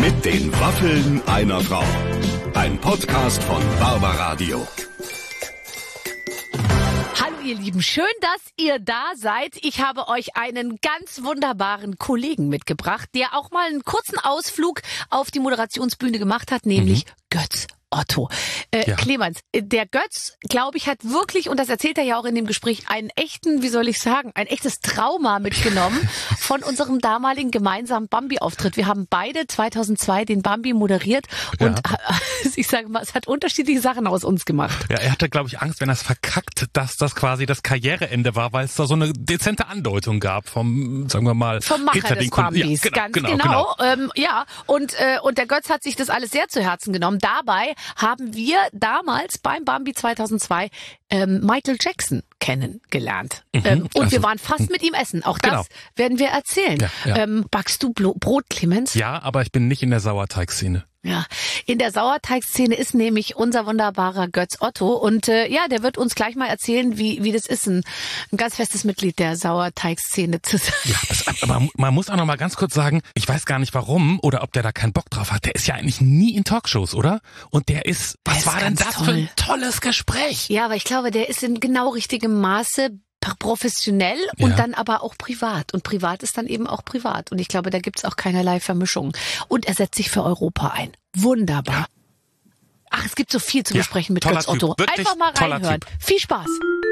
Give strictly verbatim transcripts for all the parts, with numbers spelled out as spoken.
Mit den Waffeln einer Frau. Ein Podcast von Barbaradio. Hallo ihr Lieben, schön, dass ihr da seid. Ich habe euch einen ganz wunderbaren Kollegen mitgebracht, der auch mal einen kurzen Ausflug auf die Moderationsbühne gemacht hat, nämlich mhm. Götz Otto. Äh, ja. Clemens, der Götz, glaube ich, hat wirklich, und das erzählt er ja auch in dem Gespräch, einen echten, wie soll ich sagen, ein echtes Trauma mitgenommen von unserem damaligen gemeinsamen Bambi-Auftritt. Wir haben beide zweitausendzwei den Bambi moderiert und ja. ich sage mal, es hat unterschiedliche Sachen aus uns gemacht. Ja, er hatte, glaube ich, Angst, wenn er es verkackt, dass das quasi das Karriereende war, weil es da so eine dezente Andeutung gab vom, sagen wir mal, vom Macher des Bambis. Ja, genau, ganz genau. genau. genau. Ähm, ja, und, äh, und der Götz hat sich das alles sehr zu Herzen genommen. Dabei haben wir damals beim Bambi zweitausendzwei ähm, Michael Jackson kennengelernt. Mhm, ähm, und also, wir waren fast mit ihm essen. Auch das genau. werden wir erzählen. Ja, ja. Ähm, backst du Blo- Brot, Clemens? Ja, aber ich bin nicht in der Sauerteigszene. Ja, in der Sauerteigszene ist nämlich unser wunderbarer Götz Otto und äh, ja, der wird uns gleich mal erzählen, wie wie das ist, ein, ein ganz festes Mitglied der Sauerteigszene zu sein. Ja, das, aber man muss auch noch mal ganz kurz sagen, ich weiß gar nicht warum oder ob der da keinen Bock drauf hat. Der ist ja eigentlich nie in Talkshows, oder? Und der ist, was der war ist denn das toll. für ein tolles Gespräch? Ja, aber ich glaube, der ist in genau richtigem Maße professionell und ja. dann aber auch privat. Und privat ist dann eben auch privat. Und ich glaube, da gibt's auch keinerlei Vermischung. Und er setzt sich für Europa ein. Wunderbar. Ja. Ach, es gibt so viel zu ja, besprechen mit Götz Otto. Einfach mal reinhören. Viel Spaß.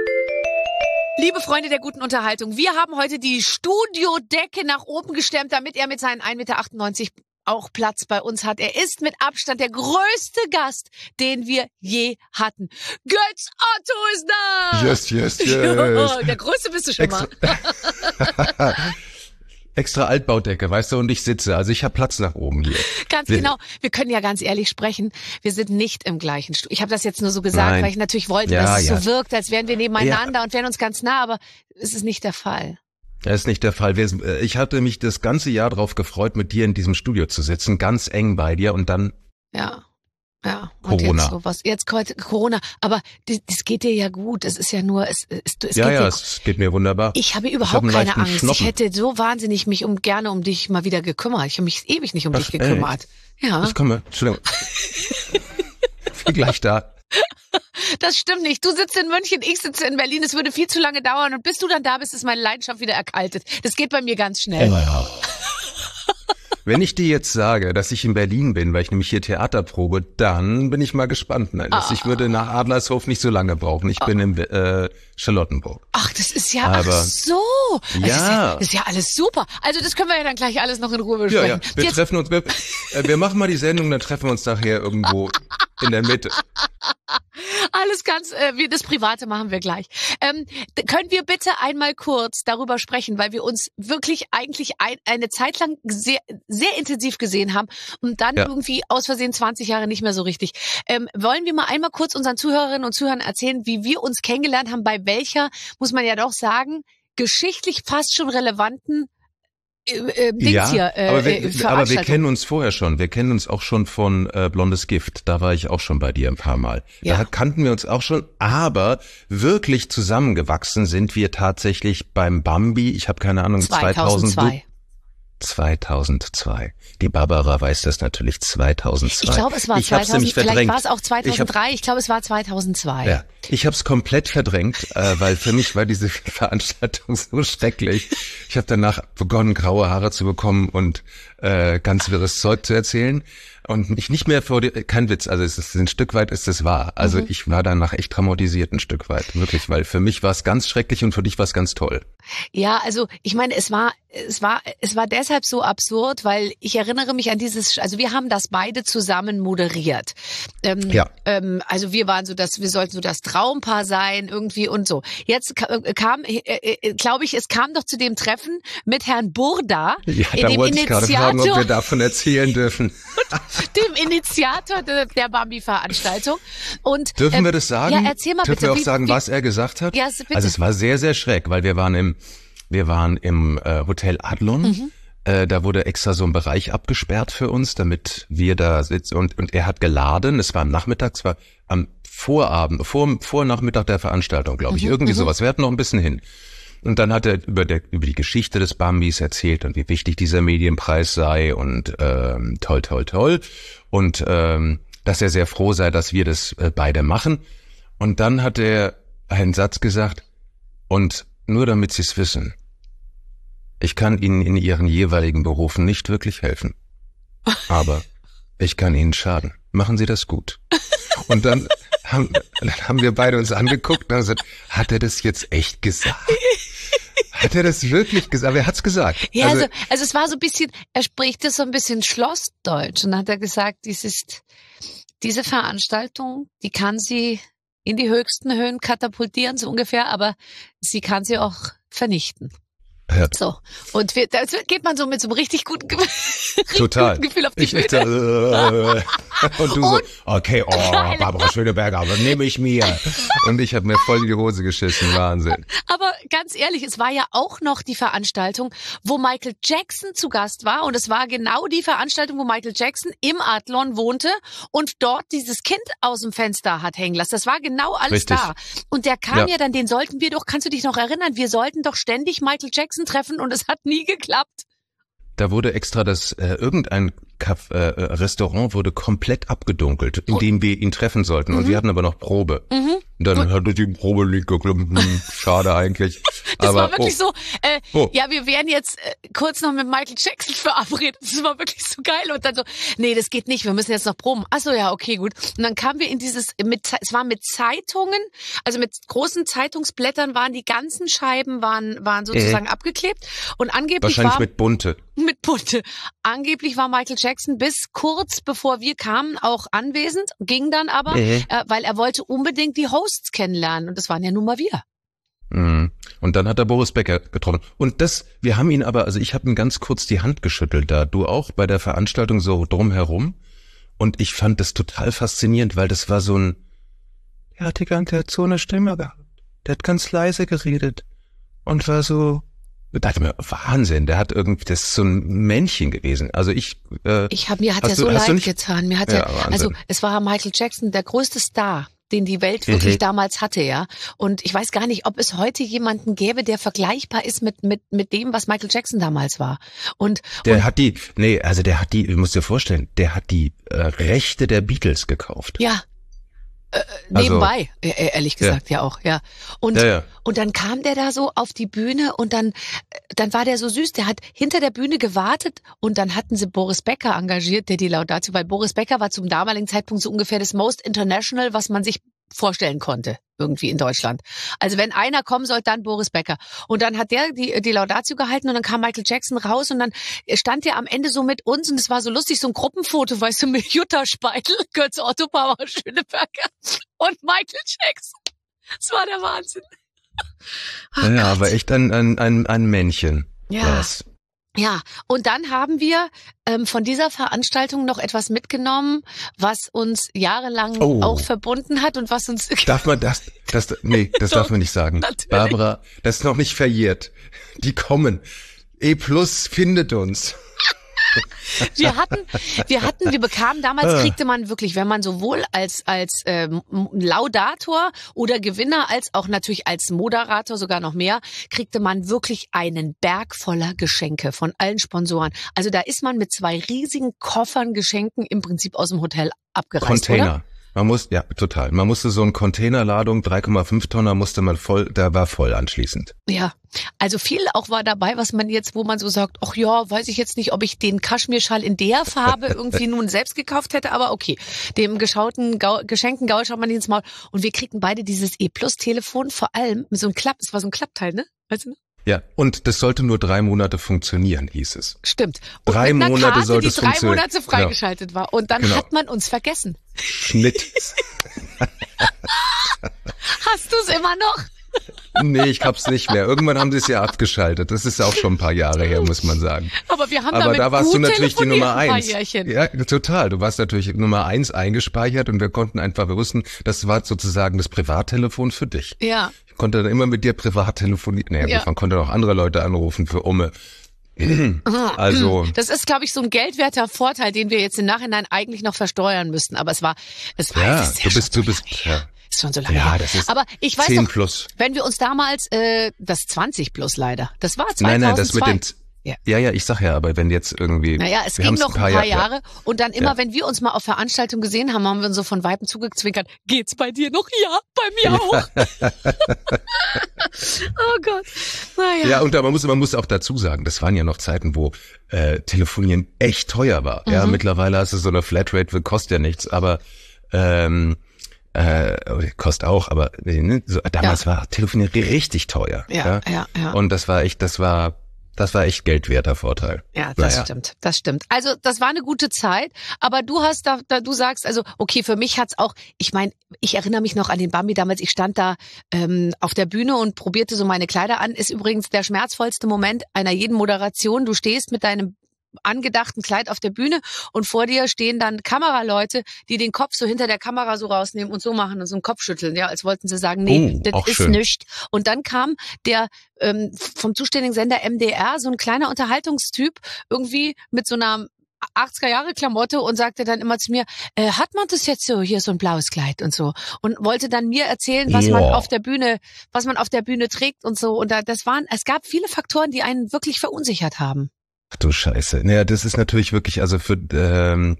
Liebe Freunde der guten Unterhaltung, wir haben heute die Studiodecke nach oben gestemmt, damit er mit seinen ein Komma achtundneunzig Meter auch Platz bei uns hat. Er ist mit Abstand der größte Gast, den wir je hatten. Götz Otto ist da! Yes, yes, yes. Der größte bist du schon Extra, mal. Extra Altbaudecke, weißt du, und ich sitze. Also ich habe Platz nach oben hier. Ganz wir, genau. Wir können ja ganz ehrlich sprechen. Wir sind nicht im gleichen Stuhl. Ich habe das jetzt nur so gesagt, nein. weil ich natürlich wollte, ja, dass es ja. so wirkt, als wären wir nebeneinander ja. und wären uns ganz nah, aber es ist nicht der Fall. Das ist nicht der Fall. Ich hatte mich das ganze Jahr darauf gefreut, mit dir in diesem Studio zu sitzen, ganz eng bei dir und dann ja, ja. Und Corona. Jetzt sowas. Jetzt Corona. Aber das, das geht dir ja gut. Es ist ja nur, es, es, es ja, geht ja, dir, es geht mir wunderbar. Ich habe überhaupt ich hab keine Angst. Schnoppen. Ich hätte so wahnsinnig mich um gerne um dich mal wieder gekümmert. Ich habe mich ewig nicht um Was, dich gekümmert. Ey, ja. Ich komme. Entschuldigung. Ich bin gleich da. Das stimmt nicht. Du sitzt in München, ich sitze in Berlin. Es würde viel zu lange dauern. Und bis du dann da bist, ist meine Leidenschaft wieder erkaltet. Das geht bei mir ganz schnell. Ja, ja. Wenn ich dir jetzt sage, dass ich in Berlin bin, weil ich nämlich hier Theater probe, dann bin ich mal gespannt. Nein, ah. ich würde nach Adlershof nicht so lange brauchen. Ich ah. bin in äh, Charlottenburg. Ach, das ist ja, Aber, ach so. Das ja. Ist ja. Das ist ja alles super. Also das können wir ja dann gleich alles noch in Ruhe besprechen. Ja, ja. Wir jetzt treffen uns, wir, äh, wir machen mal die Sendung, dann treffen wir uns nachher irgendwo in der Mitte. Alles ganz, äh, wir, das Private machen wir gleich. Ähm, können wir bitte einmal kurz darüber sprechen, weil wir uns wirklich eigentlich ein, eine Zeit lang sehr, sehr intensiv gesehen haben und dann ja. irgendwie aus Versehen zwanzig Jahre nicht mehr so richtig. Ähm, wollen wir mal einmal kurz unseren Zuhörerinnen und Zuhörern erzählen, wie wir uns kennengelernt haben, bei welcher, muss man ja doch sagen, geschichtlich fast schon relevanten Äh, äh, Dings ja, hier, äh, aber, wir, äh, aber wir kennen uns vorher schon. Wir kennen uns auch schon von äh, Blondes Gift. Da war ich auch schon bei dir ein paar Mal. Ja. Da kannten wir uns auch schon. Aber wirklich zusammengewachsen sind wir tatsächlich beim Bambi. Ich habe keine Ahnung. zweitausendzwei zweitausendzwei Die Barbara weiß das natürlich. zweitausendzwei Ich glaube, es war ich hab's zweitausend. Vielleicht verdrängt. war es auch zweitausenddrei. Ich, hab, ich glaube, es war zweitausendzwei Ja, ich habe es komplett verdrängt, äh, weil für mich war diese Veranstaltung so schrecklich. Ich habe danach begonnen, graue Haare zu bekommen und äh, ganz wirres Zeug zu erzählen und mich nicht mehr vor dir. Kein Witz, also es ist ein Stück weit ist es wahr. Also mhm. ich war danach echt traumatisiert ein Stück weit, wirklich, weil für mich war es ganz schrecklich und für dich war es ganz toll. Ja, also ich meine, es war, es war, es war deshalb so absurd, weil ich erinnere mich an dieses, also wir haben das beide zusammen moderiert. Ähm, ja. Ähm, also wir waren so, dass wir sollten so das Traumpaar sein irgendwie und so. Jetzt kam, äh, äh, glaube ich, es kam doch zu dem Treffen mit Herrn Burda, ja, da dem wollte ich gerade fragen, ob wir davon erzählen dürfen. dem Initiator der, der Bambi-Veranstaltung. Und dürfen ähm, wir das sagen? Ja, erzähl mal dürfen bitte. wir auch wie, sagen, wie, was er gesagt hat? Ja, bitte. Also es war sehr, sehr schräg, weil wir waren im, wir waren im äh, Hotel Adlon. Mhm. Äh, da wurde extra so ein Bereich abgesperrt für uns, damit wir da sitzen. Und, und er hat geladen. Es war am Nachmittag, es war am Vorabend, vor, vor Nachmittag der Veranstaltung, glaube ich. Mhm. Irgendwie mhm. sowas. Wir hatten noch ein bisschen hin. Und dann hat er über, der, über die Geschichte des Bambis erzählt und wie wichtig dieser Medienpreis sei und ähm, toll, toll, toll. Und ähm, dass er sehr froh sei, dass wir das äh, beide machen. Und dann hat er einen Satz gesagt, und nur damit Sie es wissen, ich kann Ihnen in Ihren jeweiligen Berufen nicht wirklich helfen. Aber ich kann Ihnen schaden. Machen Sie das gut. Und dann haben, dann haben wir beide uns angeguckt und haben gesagt, hat er das jetzt echt gesagt? Hat er das wirklich gesagt? Aber er hat's gesagt. Ja, also, also, also es war so ein bisschen, er spricht das so ein bisschen Schlossdeutsch und dann hat er gesagt, dies ist, diese Veranstaltung, die kann sie in die höchsten Höhen katapultieren, so ungefähr, aber sie kann sie auch vernichten. Ja. So. Und wir, da geht man so mit so einem richtig guten, Ge Total. guten Gefühl auf die ich, Bühne. Ich, äh, und du so, okay, oh, Barbara Schöneberger, aber nehme ich mir. Und ich habe mir voll in die Hose geschissen, Wahnsinn. Aber ganz ehrlich, es war ja auch noch die Veranstaltung, wo Michael Jackson zu Gast war. Und es war genau die Veranstaltung, wo Michael Jackson im Adlon wohnte und dort dieses Kind aus dem Fenster hat hängen lassen. Das war genau alles Richtig. da. Und der kam Ja. ja dann, den sollten wir doch, kannst du dich noch erinnern, wir sollten doch ständig Michael Jackson treffen und es hat nie geklappt. Da wurde extra das, äh, irgendein Caf äh, Restaurant wurde komplett abgedunkelt, in dem wir ihn treffen sollten. Und Mhm. wir hatten aber noch Probe. Mhm. Und dann hatte die Probe nicht geklappt. Hm, schade eigentlich. Das aber, war wirklich oh, so, äh, Oh. ja, wir wären jetzt äh, kurz noch mit Michael Jackson verabredet. Das war wirklich so geil. Und dann so, nee, das geht nicht, wir müssen jetzt noch proben. Ach so, ja, okay, gut. Und dann kamen wir in dieses, mit, es war mit Zeitungen, also mit großen Zeitungsblättern waren die ganzen Scheiben, waren, waren sozusagen äh. abgeklebt. Und angeblich wahrscheinlich war... mit Bunte. Mit Bunte. Angeblich war Michael Jackson bis kurz bevor wir kamen auch anwesend, ging dann aber, Äh. äh, weil er wollte unbedingt die Hosts kennenlernen. Und das waren ja nun mal wir. Mhm. Und dann hat er Boris Becker getroffen. Und das, wir haben ihn aber, also ich habe ihm ganz kurz die Hand geschüttelt da, du auch bei der Veranstaltung so drumherum. Und ich fand das total faszinierend, weil das war so ein, der hat die ganze Zeit so eine Stimme gehabt. Der hat ganz leise geredet und war so, ich dachte mir, Wahnsinn, der hat irgendwie, das ist so ein Männchen gewesen. Also ich, äh, ich habe mir hat hast er du- so hast du leid nicht- getan. Mir hat Ja, er, Wahnsinn. also es war Michael Jackson, der größte Star, den die Welt wirklich Mhm. damals hatte, ja. Und ich weiß gar nicht, ob es heute jemanden gäbe, der vergleichbar ist mit mit mit dem, was Michael Jackson damals war. Und Der und, hat die, nee, also der hat die, du musst dir vorstellen, der hat die äh, Rechte der Beatles gekauft. ja. Äh, Also- nebenbei, äh, ehrlich gesagt, ja, auch, ja. Und Ja, ja. und dann kam der da so auf die Bühne und dann äh, dann war der so süß, der hat hinter der Bühne gewartet und dann hatten sie Boris Becker engagiert, der die Laudatio, weil Boris Becker war zum damaligen Zeitpunkt so ungefähr das Most International, was man sich vorstellen konnte, irgendwie in Deutschland. Also wenn einer kommen soll, dann Boris Becker. Und dann hat der die, die Laudatio gehalten und dann kam Michael Jackson raus und dann stand der am Ende so mit uns und es war so lustig, so ein Gruppenfoto, weißt du, mit Jutta Speitel, Götz Otto, Barbara Schöneberger und Michael Jackson. Das war der Wahnsinn. Ach Ja, Gott. aber echt ein, ein, ein, ein Männchen. Ja. war's. Ja, und dann haben wir ähm, von dieser Veranstaltung noch etwas mitgenommen, was uns jahrelang Oh. auch verbunden hat und was uns... Darf man das, das, nee, das Doch, darf man nicht sagen. natürlich. Barbara, das ist noch nicht verjährt. Die kommen. E Plus findet uns. Wir hatten, wir hatten, wir bekamen damals, kriegte man wirklich, wenn man sowohl als als ähm, Laudator oder Gewinner als auch natürlich als Moderator sogar noch mehr, kriegte man wirklich einen Berg voller Geschenke von allen Sponsoren. Also da ist man mit zwei riesigen Koffern Geschenken im Prinzip aus dem Hotel abgereist, Container. oder? Man muss, ja, total. Man musste so eine Containerladung, drei Komma fünf Tonner musste man voll, da war voll anschließend. Ja, also viel auch war dabei, was man jetzt, wo man so sagt, ach ja, weiß ich jetzt nicht, ob ich den Kaschmirschal in der Farbe irgendwie nun selbst gekauft hätte, aber okay, dem geschauten, Gau geschenkten Gaul schaut man nicht ins Maul. Und wir kriegten beide dieses E-Plus-Telefon, vor allem mit so einem Klapp, es war so ein Klappteil, ne? Weißt du noch? Ja, und das sollte nur drei Monate funktionieren, hieß es. Stimmt. Und Drei mit einer Monate Karte, sollte die es drei funktionieren. Monate freigeschaltet war. Und dann Genau. hat man uns vergessen. Schnitt. Hast du es immer noch? Nee, ich hab's nicht mehr. Irgendwann haben sie es ja abgeschaltet. Das ist auch schon ein paar Jahre her, muss man sagen. Aber wir haben Aber damit da warst gut du natürlich die telefoniert, Nummer ein paar eins. Jährchen. Ja, total. Du warst natürlich Nummer eins eingespeichert und wir konnten einfach, wir wussten, das war sozusagen das Privattelefon für dich. Ja. Ich konnte dann immer mit dir privat telefonieren. Naja, Ja. gut, man konnte auch andere Leute anrufen für Umme. Also, Das ist, glaube ich, so ein geldwerter Vorteil, den wir jetzt im Nachhinein eigentlich noch versteuern müssten. Aber es war, es war, ja, es ist ja du bist, schon du so bist, lange ja. her. ist schon so lange Ja, her. das ist Aber ich weiß zehn noch, plus. wenn wir uns damals, äh, das zwanzig plus leider, das war zweitausendzwei. Nein, nein, das mit dem, Ja. ja, ja, ich sag ja, aber wenn jetzt irgendwie. Naja, es wir ging haben's noch ein paar, Jahre, Jahre. und dann immer, Ja. wenn wir uns mal auf Veranstaltungen gesehen haben, haben wir uns so von Weitem zugezwinkert. Geht's bei dir noch? Ja, bei mir auch. Oh Gott. Naja. Ja, und da, man muss, man muss auch dazu sagen, das waren ja noch Zeiten, wo äh, Telefonieren echt teuer war. Mhm. Ja, mittlerweile hast du so eine Flatrate, kostet ja nichts, aber ähm, äh, kostet auch, aber ne, so, damals ja. war Telefonieren richtig teuer. Ja, ja, ja, ja. Und das war echt, das war Das war echt geldwerter Vorteil. Ja, das naja. stimmt, das stimmt. Also das war eine gute Zeit, aber du hast da, da du sagst, also okay, für mich hat's auch, ich meine, ich erinnere mich noch an den Bambi damals, ich stand da ähm, auf der Bühne und probierte so meine Kleider an, ist übrigens der schmerzvollste Moment einer jeden Moderation. Du stehst mit deinem angedachten Kleid auf der Bühne und vor dir stehen dann Kameraleute, die den Kopf so hinter der Kamera so rausnehmen und so machen und so einen Kopf schütteln, ja, als wollten sie sagen, nee, oh, das ist schön. nichts. Und dann kam der ähm, vom zuständigen Sender M D R, so ein kleiner Unterhaltungstyp, irgendwie mit so einer achtziger Jahre Klamotte und sagte dann immer zu mir, äh, hat man das jetzt so, hier so ein blaues Kleid und so, und wollte dann mir erzählen, was ja. man auf der Bühne, was man auf der Bühne trägt und so, und da, das waren, es gab viele Faktoren, die einen wirklich verunsichert haben. Ach du Scheiße. Naja, das ist natürlich wirklich, also für ähm,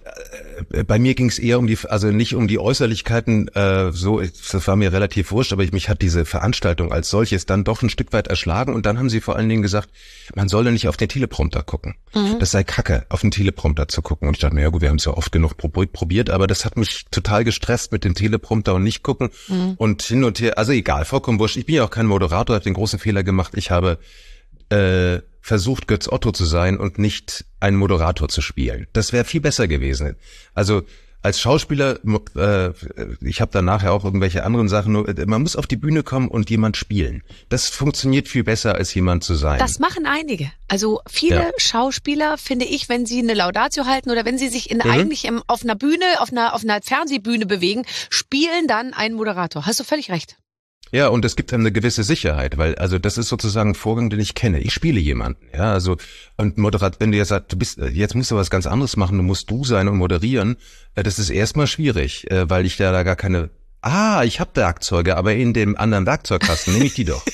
äh, bei mir ging es eher um die, also nicht um die Äußerlichkeiten, äh, so, das war mir relativ wurscht, aber ich, mich hat diese Veranstaltung als solches dann doch ein Stück weit erschlagen, und dann haben sie vor allen Dingen gesagt, man solle nicht auf den Teleprompter gucken. Mhm. Das sei Kacke, auf den Teleprompter zu gucken. Und ich dachte mir, ja gut, wir haben es ja oft genug probiert, aber das hat mich total gestresst mit dem Teleprompter und nicht gucken mhm. und hin und her, also egal, vollkommen wurscht. Ich bin ja auch kein Moderator, habe den großen Fehler gemacht, ich habe äh, versucht, Götz Otto zu sein und nicht einen Moderator zu spielen. Das wäre viel besser gewesen. Also als Schauspieler, äh, ich habe dann nachher auch irgendwelche anderen Sachen, nur, man muss auf die Bühne kommen und jemand spielen. Das funktioniert viel besser, als jemand zu sein. Das machen einige. Also viele ja. Schauspieler, finde ich, wenn sie eine Laudatio halten oder wenn sie sich in mhm. eigentlich im, auf einer Bühne, auf einer, auf einer Fernsehbühne bewegen, spielen dann einen Moderator. Hast du völlig recht. Ja, und es gibt einem eine gewisse Sicherheit, weil, also das ist sozusagen ein Vorgang, den ich kenne. Ich spiele jemanden, ja, also, und Moderat, wenn du jetzt sagst, du bist, jetzt musst du was ganz anderes machen, du musst du sein und moderieren, das ist erstmal schwierig, weil ich da, da gar keine, ah, ich habe Werkzeuge, aber in dem anderen Werkzeugkasten nehme ich die doch.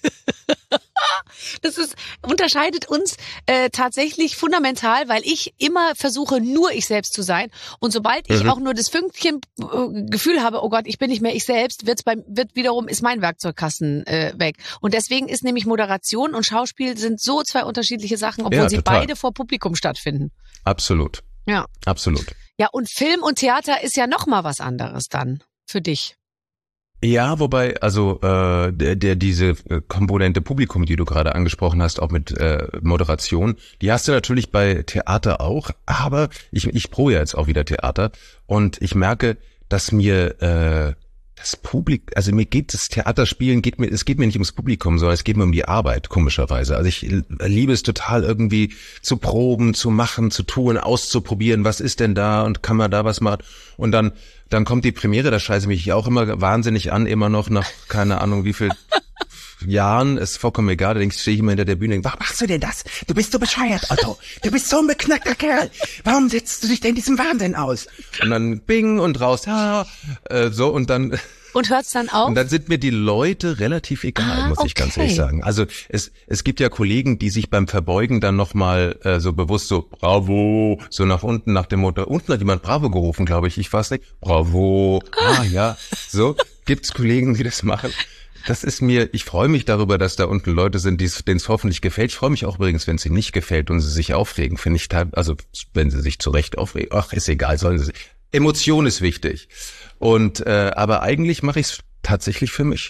Das ist, unterscheidet uns äh, tatsächlich fundamental, weil ich immer versuche, nur ich selbst zu sein. Und sobald ich mhm. auch nur das Fünkchen äh, Gefühl habe, oh Gott, ich bin nicht mehr ich selbst, wird's beim, wird wiederum, ist mein Werkzeugkasten äh, weg. Und deswegen ist nämlich Moderation und Schauspiel sind so zwei unterschiedliche Sachen, obwohl ja, sie beide vor Publikum stattfinden. Absolut. Ja. Absolut. Ja, und Film und Theater ist ja noch mal was anderes dann für dich. Ja, wobei, also äh, der, der diese Komponente Publikum, die du gerade angesprochen hast, auch mit äh, Moderation, die hast du natürlich bei Theater auch, aber ich, ich probe ja jetzt auch wieder Theater und ich merke, dass mir äh, das Publikum, also mir geht das Theaterspielen, geht mir, es geht mir nicht ums Publikum, sondern es geht mir um die Arbeit, komischerweise. Also ich liebe es total irgendwie zu proben, zu machen, zu tun, auszuprobieren, was ist denn da und kann man da was machen, und dann Dann kommt die Premiere, da scheiße mich auch immer wahnsinnig an, immer noch nach, keine Ahnung, wie viel Jahren, ist vollkommen egal, da stehe ich immer hinter der Bühne und denke, warum machst du denn das? Du bist so bescheuert, Otto. Du bist so ein beknackter Kerl. Warum setzt du dich denn diesem Wahnsinn aus? Und dann bing und raus, ja, äh, so, und dann... Und hört's dann auf? Und dann sind mir die Leute relativ egal, ah, muss okay. ich ganz ehrlich sagen. Also es es gibt ja Kollegen, die sich beim Verbeugen dann nochmal äh, so bewusst so Bravo, so nach unten, nach dem Motto, unten hat jemand Bravo gerufen, glaube ich, ich weiß nicht, Bravo, ah ja, so, gibt's Kollegen, die das machen. Das ist mir, ich freue mich darüber, dass da unten Leute sind, denen es hoffentlich gefällt. Ich freue mich auch übrigens, wenn es ihnen nicht gefällt und sie sich aufregen, finde ich, also wenn sie sich zu Recht aufregen, ach, ist egal, sollen sie sich. Emotion ist wichtig. Und äh, aber eigentlich mache ich es tatsächlich für mich.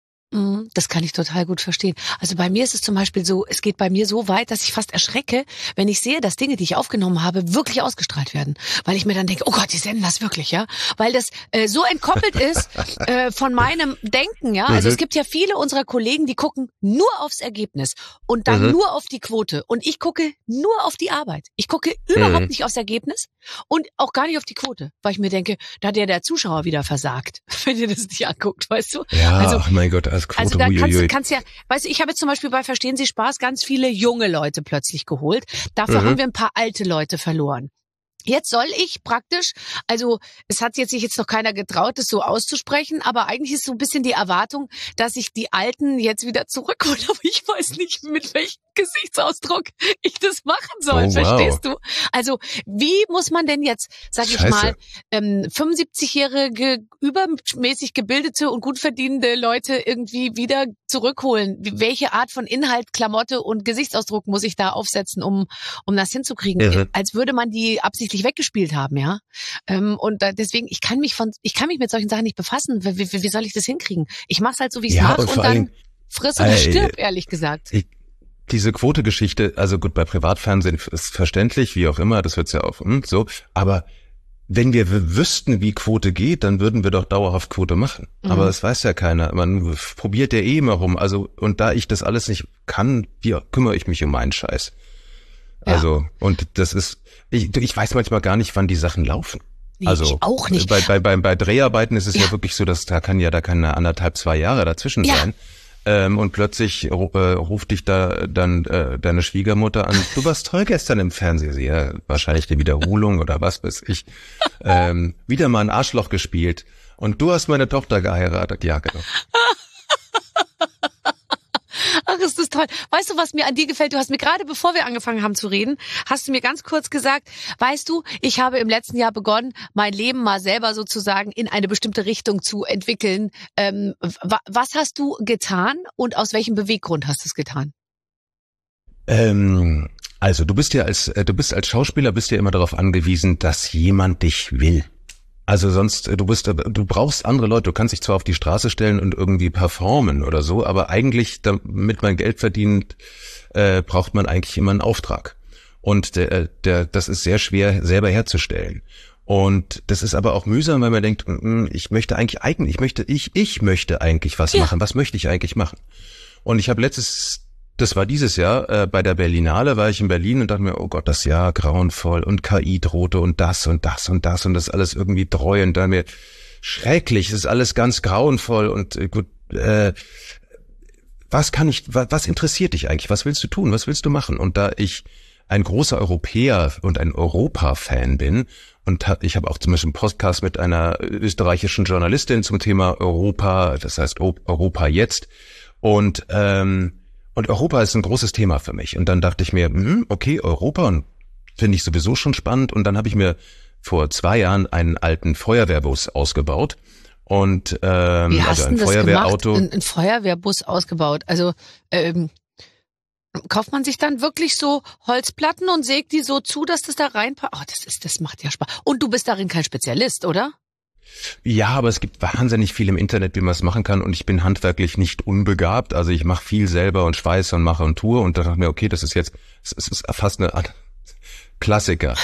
Das kann ich total gut verstehen. Also bei mir ist es zum Beispiel so, es geht bei mir so weit, dass ich fast erschrecke, wenn ich sehe, dass Dinge, die ich aufgenommen habe, wirklich ausgestrahlt werden. Weil ich mir dann denke, oh Gott, die senden das wirklich, ja? Weil das äh, so entkoppelt ist äh, von meinem Denken, ja? Also mhm. es gibt ja viele unserer Kollegen, die gucken nur aufs Ergebnis und dann mhm. nur auf die Quote. Und ich gucke nur auf die Arbeit. Ich gucke überhaupt mhm. nicht aufs Ergebnis und auch gar nicht auf die Quote, weil ich mir denke, da hat ja der Zuschauer wieder versagt, wenn ihr das nicht anguckt, weißt du? Ja, also, ach mein Gott, also Quote, also da kannst du uiuiui. kannst ja, weißt du, ich habe jetzt zum Beispiel bei Verstehen Sie Spaß ganz viele junge Leute plötzlich geholt. Dafür mhm. haben wir ein paar alte Leute verloren. Jetzt soll ich praktisch, also es hat jetzt sich jetzt noch keiner getraut, das so auszusprechen, aber eigentlich ist so ein bisschen die Erwartung, dass ich die Alten jetzt wieder zurückhole. Aber ich weiß nicht, mit welchem Gesichtsausdruck ich das machen soll, oh, verstehst wow. du? Also wie muss man denn jetzt, sag Scheiße. ich mal, ähm, fünfundsiebzigjährige, übermäßig gebildete und gut verdienende Leute irgendwie wieder zurückholen? Welche Art von Inhalt, Klamotte und Gesichtsausdruck muss ich da aufsetzen, um um das hinzukriegen? Irre. Als würde man die absichtlich weggespielt haben, ja. Ähm, und da, deswegen, ich kann mich von, ich kann mich mit solchen Sachen nicht befassen. Wie, wie, wie soll ich das hinkriegen? Ich mach's halt so, wie ich es ja, mache und, und dann friss oder äh, stirb, ehrlich gesagt. Ich, diese Quote-Geschichte, also gut, bei Privatfernsehen ist verständlich, wie auch immer, das hört's ja auf, hm, so. Aber wenn wir wüssten, wie Quote geht, dann würden wir doch dauerhaft Quote machen. Mhm. Aber das weiß ja keiner. Man probiert ja eh immer rum. Also, und da ich das alles nicht kann, wie kümmere ich mich um meinen Scheiß. Also, ja. und das ist, ich, ich weiß manchmal gar nicht, wann die Sachen laufen. Nee, also, ich auch nicht. Bei, bei, bei, bei Dreharbeiten ist es ja. ja wirklich so, dass da kann ja, da kann eine anderthalb, zwei Jahre dazwischen ja. sein. Ähm, und plötzlich äh, ruft dich da dann äh, deine Schwiegermutter an. Du warst toll gestern im Fernsehen. Ja, wahrscheinlich eine Wiederholung oder was weiß ich. Ähm, wieder mal ein Arschloch gespielt. Und du hast meine Tochter geheiratet. Ja, genau. Ach, ist das toll. Weißt du, was mir an dir gefällt? Du hast mir gerade, bevor wir angefangen haben zu reden, hast du mir ganz kurz gesagt, weißt du, ich habe im letzten Jahr begonnen, mein Leben mal selber sozusagen in eine bestimmte Richtung zu entwickeln. Ähm, was hast du getan und aus welchem Beweggrund hast du es getan? Ähm, also du bist ja als, du bist als Schauspieler, bist ja immer darauf angewiesen, dass jemand dich will. Also sonst, du bist, du brauchst andere Leute. Du kannst dich zwar auf die Straße stellen und irgendwie performen oder so, aber eigentlich, damit man Geld verdient, äh, braucht man eigentlich immer einen Auftrag. Und der, der, das ist sehr schwer selber herzustellen. Und das ist aber auch mühsam, weil man denkt, ich möchte eigentlich eigentlich, ich möchte, ich, ich möchte eigentlich was ja. machen. Was möchte ich eigentlich machen? Und ich habe letztes Das war dieses Jahr, äh, bei der Berlinale war ich in Berlin und dachte mir, oh Gott, das Jahr grauenvoll und K I drohte und das und das und das und das alles irgendwie dreuend. Und dann mir schrecklich, es ist alles ganz grauenvoll und äh, gut, äh, was kann ich, was, was interessiert dich eigentlich? Was willst du tun? Was willst du machen? Und da ich ein großer Europäer und ein Europa-Fan bin und hab, ich habe auch zum Beispiel einen Podcast mit einer österreichischen Journalistin zum Thema Europa, das heißt Europa jetzt und ähm, Und Europa ist ein großes Thema für mich. Und dann dachte ich mir, hm, okay, Europa und finde ich sowieso schon spannend. Und dann habe ich mir vor zwei Jahren einen alten Feuerwehrbus ausgebaut. Und ähm, Wie hast also ein das Feuerwehrauto. Gemacht? Ein, ein Feuerwehrbus ausgebaut. Also ähm, kauft man sich dann wirklich so Holzplatten und sägt die so zu, dass das da reinpasst? Oh, das ist, das macht ja Spaß. Und du bist darin kein Spezialist, oder? Ja, aber es gibt wahnsinnig viel im Internet, wie man es machen kann und ich bin handwerklich nicht unbegabt, also ich mache viel selber und schweiße und mache und tue und da dachte ich mir, okay, das ist jetzt, es ist fast eine Art Klassiker.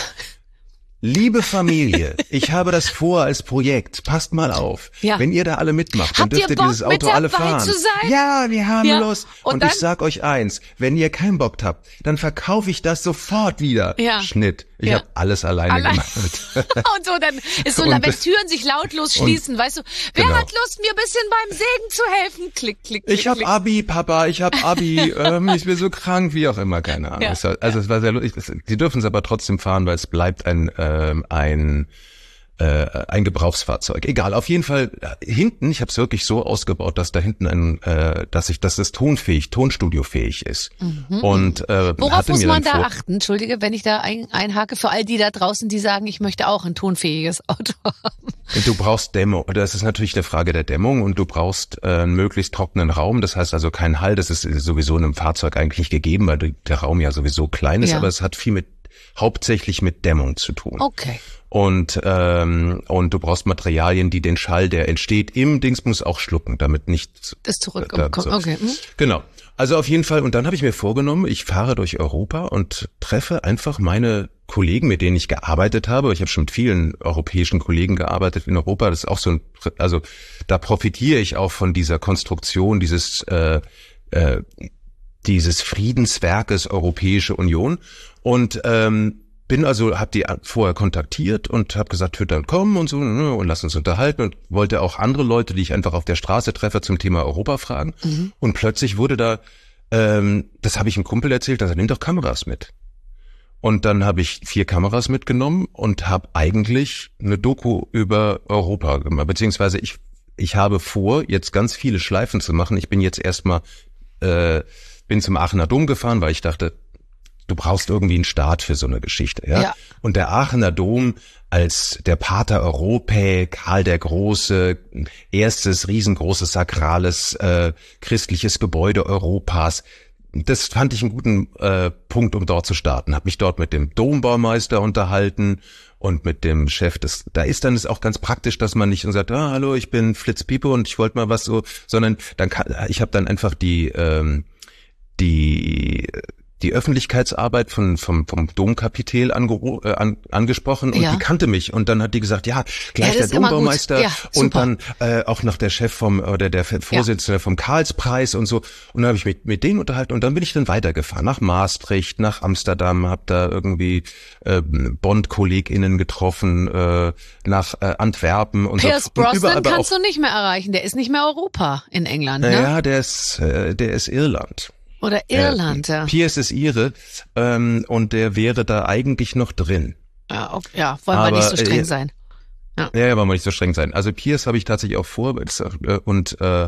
Liebe Familie, ich habe das vor als Projekt. Passt mal auf. Ja. Wenn ihr da alle mitmacht, dann Habt dürft ihr Bock, dieses Auto alle fahren. Zu sein? Ja, wir haben ja. Lust. Und, und dann? ich sag euch eins, wenn ihr keinen Bock habt, dann verkaufe ich das sofort wieder. Ja. Schnitt. Ich ja. habe alles alleine Allein. gemacht. Und so, dann ist so, wenn Türen sich lautlos schließen, weißt du, wer genau. hat Lust, mir ein bisschen beim Sägen zu helfen? Klick, klick, klick. Ich hab klick. Abi, Papa, ich hab Abi, ähm, ich bin so krank, wie auch immer, keine Ahnung. Ja. Also es war sehr lustig. Sie dürfen es aber trotzdem fahren, weil es bleibt ein, ähm, ein Äh, ein Gebrauchsfahrzeug. Egal, auf jeden Fall äh, hinten, ich habe es wirklich so ausgebaut, dass da hinten ein, äh, dass ich, dass es tonfähig, tonstudiofähig ist. Mhm. Und äh, worauf hatte muss mir man dann da vor- achten? Entschuldige, wenn ich da ein, einhake für all die da draußen, die sagen, ich möchte auch ein tonfähiges Auto haben. Du brauchst Dämmung. Das ist natürlich eine Frage der Dämmung und du brauchst äh, einen möglichst trockenen Raum. Das heißt also kein Hall. Das ist sowieso in einem Fahrzeug eigentlich nicht gegeben, weil der Raum ja sowieso klein ist. Ja. Aber es hat viel mit hauptsächlich mit Dämmung zu tun. Okay. Und ähm, und du brauchst Materialien, die den Schall, der entsteht im Dingsbums auch schlucken, damit nicht das zurück. Da, so. Okay. Hm? Genau. Also auf jeden Fall. Und dann habe ich mir vorgenommen, ich fahre durch Europa und treffe einfach meine Kollegen, mit denen ich gearbeitet habe. Ich habe schon mit vielen europäischen Kollegen gearbeitet in Europa. Das ist auch so ein, also da profitiere ich auch von dieser Konstruktion dieses äh, äh, dieses Friedenswerkes Europäische Union und ähm, bin also, habe die vorher kontaktiert und habe gesagt, wird dann kommen und so und lass uns unterhalten und wollte auch andere Leute, die ich einfach auf der Straße treffe, zum Thema Europa fragen. Mhm. Und plötzlich wurde da, ähm, das habe ich einem Kumpel erzählt, dass er nimmt doch Kameras mit. Und dann habe ich vier Kameras mitgenommen und habe eigentlich eine Doku über Europa gemacht. Beziehungsweise ich ich habe vor, jetzt ganz viele Schleifen zu machen. Ich bin jetzt erstmal äh, bin zum Aachener Dom gefahren, weil ich dachte, du brauchst irgendwie einen Start für so eine Geschichte. Ja. ja. Und der Aachener Dom als der Pater Europae, Karl der Große, erstes riesengroßes sakrales äh, christliches Gebäude Europas. Das fand ich einen guten äh, Punkt, um dort zu starten. Hab mich dort mit dem Dombaumeister unterhalten und mit dem Chef des. Da ist dann es auch ganz praktisch, dass man nicht sagt, ah, hallo, ich bin Fritz Piepe und ich wollte mal was so, sondern dann kann, ich habe dann einfach die ähm, die die Öffentlichkeitsarbeit von vom vom Domkapitel ange, äh, an, angesprochen und ja. die kannte mich und dann hat die gesagt, ja, gleich ja, der Dombaumeister ja, und dann äh, auch noch der Chef vom oder der Vorsitzende ja. vom Karlspreis und so und dann habe ich mich mit denen unterhalten und dann bin ich dann weitergefahren nach Maastricht, nach Amsterdam, habe da irgendwie äh, Bond-KollegInnen getroffen, äh, nach äh, Antwerpen und Pierce so. Brosnan kannst du nicht mehr erreichen, der ist nicht mehr Europa in England, ne? Ja, der ist äh, der ist Irland. Oder Irland, äh, ja. Pierce ist Ire ähm, und der wäre da eigentlich noch drin. Ja, okay, ja wollen wir Aber, nicht so streng äh, sein. Ja. ja, ja, wollen wir nicht so streng sein. Also Pierce habe ich tatsächlich auch vor und äh,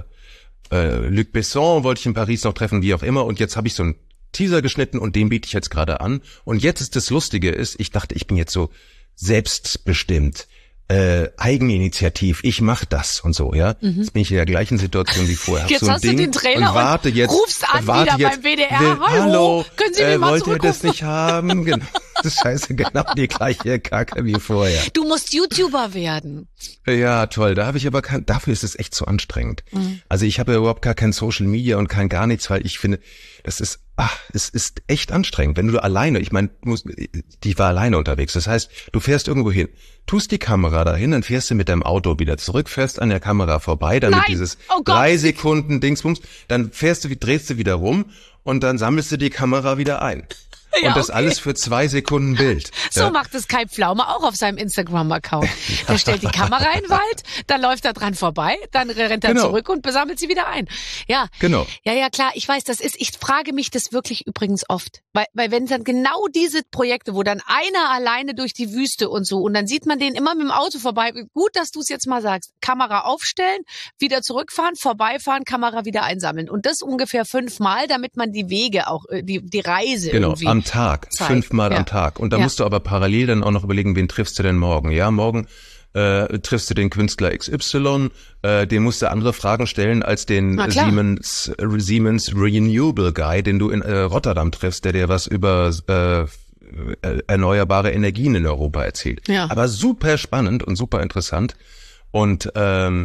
äh, Luc Besson wollte ich in Paris noch treffen, wie auch immer. Und jetzt habe ich so einen Teaser geschnitten und den biete ich jetzt gerade an. Und jetzt ist das Lustige ist, ich dachte, ich bin jetzt so selbstbestimmt. Äh, Eigeninitiativ, ich mach das und so, ja. Mhm. Jetzt bin ich in der gleichen Situation wie vorher. Jetzt so ein hast Ding du den Trailer und, warte jetzt, rufst an warte wieder jetzt, beim W D R. Will, hallo, hallo, können Sie äh, den mal wollt ihr zurückrufen? das nicht haben? Genau, das ist scheiße, genau die gleiche Kacke wie vorher. Du musst YouTuber werden. Ja, toll, da habe ich aber kein, dafür ist es echt zu anstrengend. Mhm. Also ich habe ja überhaupt gar kein Social Media und kein gar nichts, weil ich finde, das ist, ach, es ist echt anstrengend, wenn du alleine, ich meine, die war alleine unterwegs, das heißt, du fährst irgendwo hin, tust die Kamera dahin, dann fährst du mit deinem Auto wieder zurück, fährst an der Kamera vorbei, damit Nein. dieses oh drei Sekunden Dingsbums, dann fährst du, drehst du wieder rum und dann sammelst du die Kamera wieder ein. Ja, und das okay. alles für zwei Sekunden Bild. So ja. macht es Kai Pflaume auch auf seinem Instagram-Account. Der stellt die Kamera in den Wald, dann läuft er dran vorbei, dann rennt er genau. zurück und besammelt sie wieder ein. Ja, genau. Ja, ja, klar, ich weiß, das ist, ich frage mich das wirklich übrigens oft. Weil, weil wenn dann genau diese Projekte, wo dann einer alleine durch die Wüste und so, und dann sieht man den immer mit dem Auto vorbei, gut, dass du es jetzt mal sagst, Kamera aufstellen, wieder zurückfahren, vorbeifahren, Kamera wieder einsammeln. Und das ungefähr fünfmal, damit man die Wege auch, die, die Reise genau. irgendwie... Am Tag, zeigt. fünfmal ja. am Tag. Und da ja. musst du aber parallel dann auch noch überlegen, wen triffst du denn morgen? Ja, morgen äh, triffst du den Künstler X Y, äh, den musst du andere Fragen stellen als den Siemens, äh, Siemens Renewable Guy, den du in äh, Rotterdam triffst, der dir was über äh, erneuerbare Energien in Europa erzählt. Ja. Aber super spannend und super interessant. Und ähm,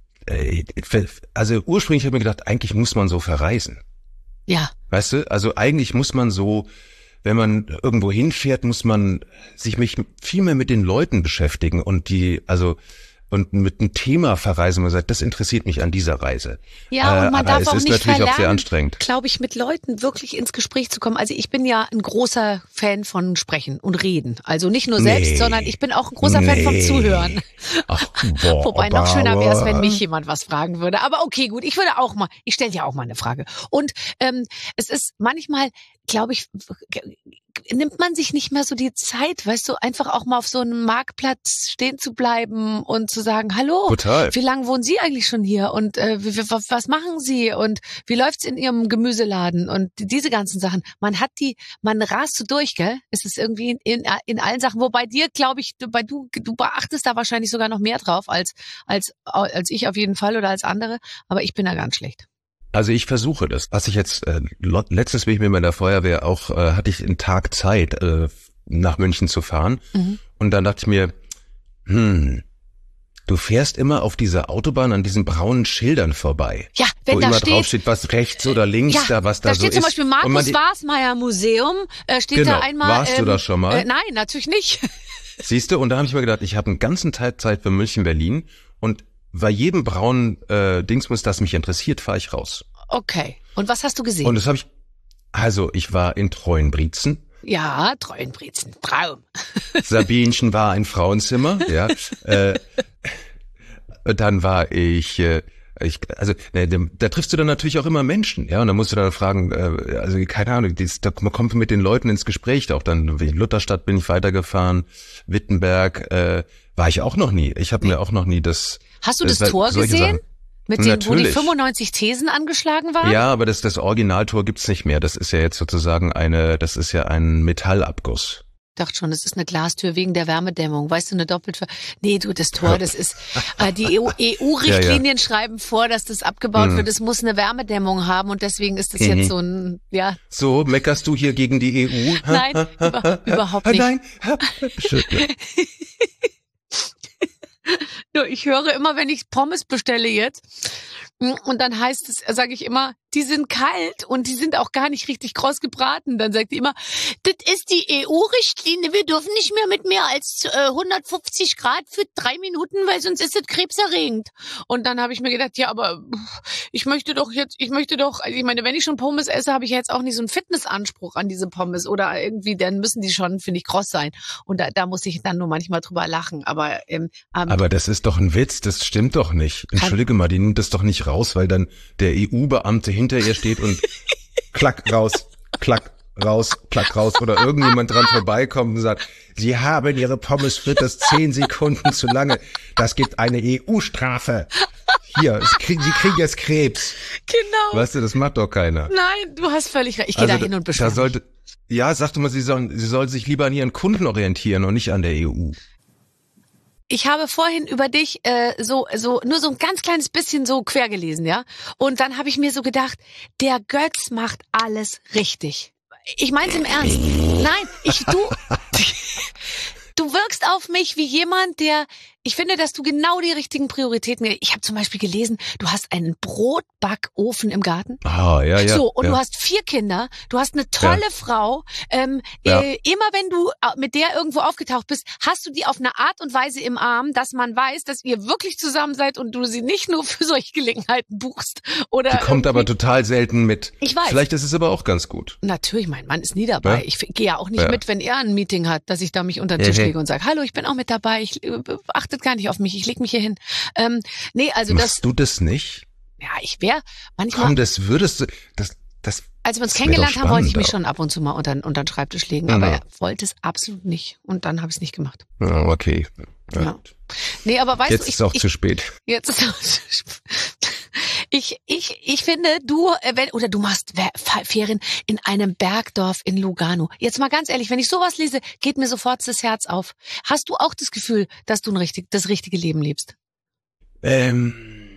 äh, also ursprünglich habe ich mir gedacht, eigentlich muss man so verreisen. Ja. Weißt du, also eigentlich muss man so, wenn man irgendwo hinfährt, muss man sich mich viel mehr mit den Leuten beschäftigen und die, also und mit einem Thema verreisen. Man sagt, das interessiert mich an dieser Reise. Ja, und man äh, darf es auch ist nicht natürlich verlernen, auch sehr anstrengend, glaube ich, mit Leuten wirklich ins Gespräch zu kommen. Also ich bin ja ein großer Fan von Sprechen und Reden. Also nicht nur selbst, nee. sondern ich bin auch ein großer nee. Fan vom Zuhören. Ach, boah, Wobei noch schöner wäre es, wenn mich jemand was fragen würde. Aber okay, gut, ich würde auch mal, ich stelle dir auch mal eine Frage. Und ähm, es ist manchmal, glaube ich, nimmt man sich nicht mehr so die Zeit, weißt du, einfach auch mal auf so einem Marktplatz stehen zu bleiben und zu sagen, hallo, Total. Wie lange wohnen Sie eigentlich schon hier und äh, wie, was machen Sie und wie läuft's in Ihrem Gemüseladen und diese ganzen Sachen. Man hat die, man rast so durch, gell? Es ist irgendwie in, in, in allen Sachen, wobei dir, glaube ich, bei du, du beachtest da wahrscheinlich sogar noch mehr drauf als, als, als ich auf jeden Fall oder als andere, aber ich bin da ganz schlecht. Also ich versuche das. Was ich jetzt, äh, letztens bin ich mit meiner Feuerwehr auch, äh, hatte ich einen Tag Zeit, äh, nach München zu fahren. Mhm. Und dann dachte ich mir, hm, du fährst immer auf dieser Autobahn an diesen braunen Schildern vorbei. Ja, wenn wo da immer steht, drauf steht, was rechts oder links ja, da, was da, da so steht ist. zum Beispiel Markus Wasmeier Museum, äh, steht genau. da einmal. Warst ähm, du da schon mal? Äh, nein, natürlich nicht. Siehst du, und da habe ich mir gedacht, ich habe einen ganzen Teil Zeit für München-Berlin und bei jedem braunen äh, Dingsmus, das mich interessiert, fahre ich raus. Okay. Und was hast du gesehen? Und das habe ich, also ich war in Treuenbrietzen. Ja, Treuenbrietzen, Traum. Sabinchen war ein Frauenzimmer, ja. äh, dann war ich, äh, Ich, also ne, da triffst du dann natürlich auch immer Menschen, ja, und dann musst du dann fragen, äh, also keine Ahnung, dies, da man kommt mit den Leuten ins Gespräch, auch dann in Lutherstadt bin ich weitergefahren, Wittenberg äh, war ich auch noch nie. Ich habe mir auch noch nie das. Hast du das äh, Tor gesehen? Sachen. Mit dem, wo die Natürlich. fünfundneunzig Thesen angeschlagen waren? Ja, aber das, das Originaltor gibt's nicht mehr. Das ist ja jetzt sozusagen eine, das ist ja ein Metallabguss. Ich dachte schon, das ist eine Glastür wegen der Wärmedämmung. Weißt du, eine doppelt... Nee, du, das Tor, das ist... Äh, die E U-Richtlinien ja, ja. schreiben vor, dass das abgebaut mhm. wird. Es muss eine Wärmedämmung haben und deswegen ist das mhm. jetzt so ein... ja. So, meckerst du hier gegen die E U? Nein, über, überhaupt nicht. Nein. Schön. Nur ich höre immer, wenn ich Pommes bestelle jetzt, und dann heißt es, sage ich immer, die sind kalt und die sind auch gar nicht richtig kross gebraten. Dann sagt die immer, das ist die E U-Richtlinie, wir dürfen nicht mehr mit mehr als äh, hundertfünfzig Grad für drei Minuten, weil sonst ist das krebserregend. Und dann habe ich mir gedacht, ja, aber ich möchte doch jetzt, ich möchte doch, also ich meine, wenn ich schon Pommes esse, habe ich jetzt auch nicht so einen Fitnessanspruch an diese Pommes oder irgendwie, dann müssen die schon, finde ich, kross sein. Und da, da muss ich dann nur manchmal drüber lachen. Aber ähm, ähm, aber das ist doch ein Witz, das stimmt doch nicht. Entschuldige mal, die nimmt das doch nicht raus, weil dann der E U-Beamte hinter ihr steht und klack raus, klack raus, klack raus oder irgendjemand dran vorbeikommt und sagt, Sie haben Ihre Pommes frites zehn Sekunden zu lange. Das gibt eine E U-Strafe. Hier, es krieg, Sie kriegen jetzt Krebs. Genau. Weißt du, das macht doch keiner. Nein, du hast völlig recht. Ich gehe also, da hin und beschwere da sollte, ja, sagte mal, Sie sollen, Sie sollen sich lieber an Ihren Kunden orientieren und nicht an der E U. Ich habe vorhin über dich äh, so so nur so ein ganz kleines bisschen so quer gelesen, ja? Und dann habe ich mir so gedacht, der Götz macht alles richtig. Ich mein's im Ernst. Nein, ich du du wirkst auf mich wie jemand, der ich finde, dass du genau die richtigen Prioritäten. Ich habe zum Beispiel gelesen, du hast einen Brotbackofen im Garten. Ah, ja, ja. So, und ja. du hast vier Kinder, du hast eine tolle ja. Frau. Ähm, ja. äh, immer wenn du mit der irgendwo aufgetaucht bist, hast du die auf eine Art und Weise im Arm, dass man weiß, dass ihr wirklich zusammen seid und du sie nicht nur für solche Gelegenheiten buchst. Oder die kommt aber total selten mit. Ich weiß. Vielleicht ist es aber auch ganz gut. Natürlich, mein Mann ist nie dabei. Ja? Ich gehe ja auch nicht ja. mit, wenn er ein Meeting hat, dass ich da mich unter den Tisch lege und sage, hallo, ich bin auch mit dabei, ich äh, achtet gar nicht auf mich, ich leg mich hier hin. Ähm, nee, also Machst das... du das nicht? Ja, ich wäre manchmal... Komm, das würdest du... Das, das, Als wir uns kennengelernt haben, wollte ich mich schon ab und zu mal unter, unter den Schreibtisch legen, aber ja. er wollte es absolut nicht. Und dann habe ich es nicht gemacht. Ja, okay. Ja. Ja. Nee, aber weißt jetzt du... Jetzt ist es auch ich, zu spät. Jetzt ist es auch zu spät. Ich, ich, ich finde, du, wenn, oder du machst Ferien in einem Bergdorf in Lugano. Jetzt mal ganz ehrlich, wenn ich sowas lese, geht mir sofort das Herz auf. Hast du auch das Gefühl, dass du ein richtig, das richtige Leben lebst? Ähm,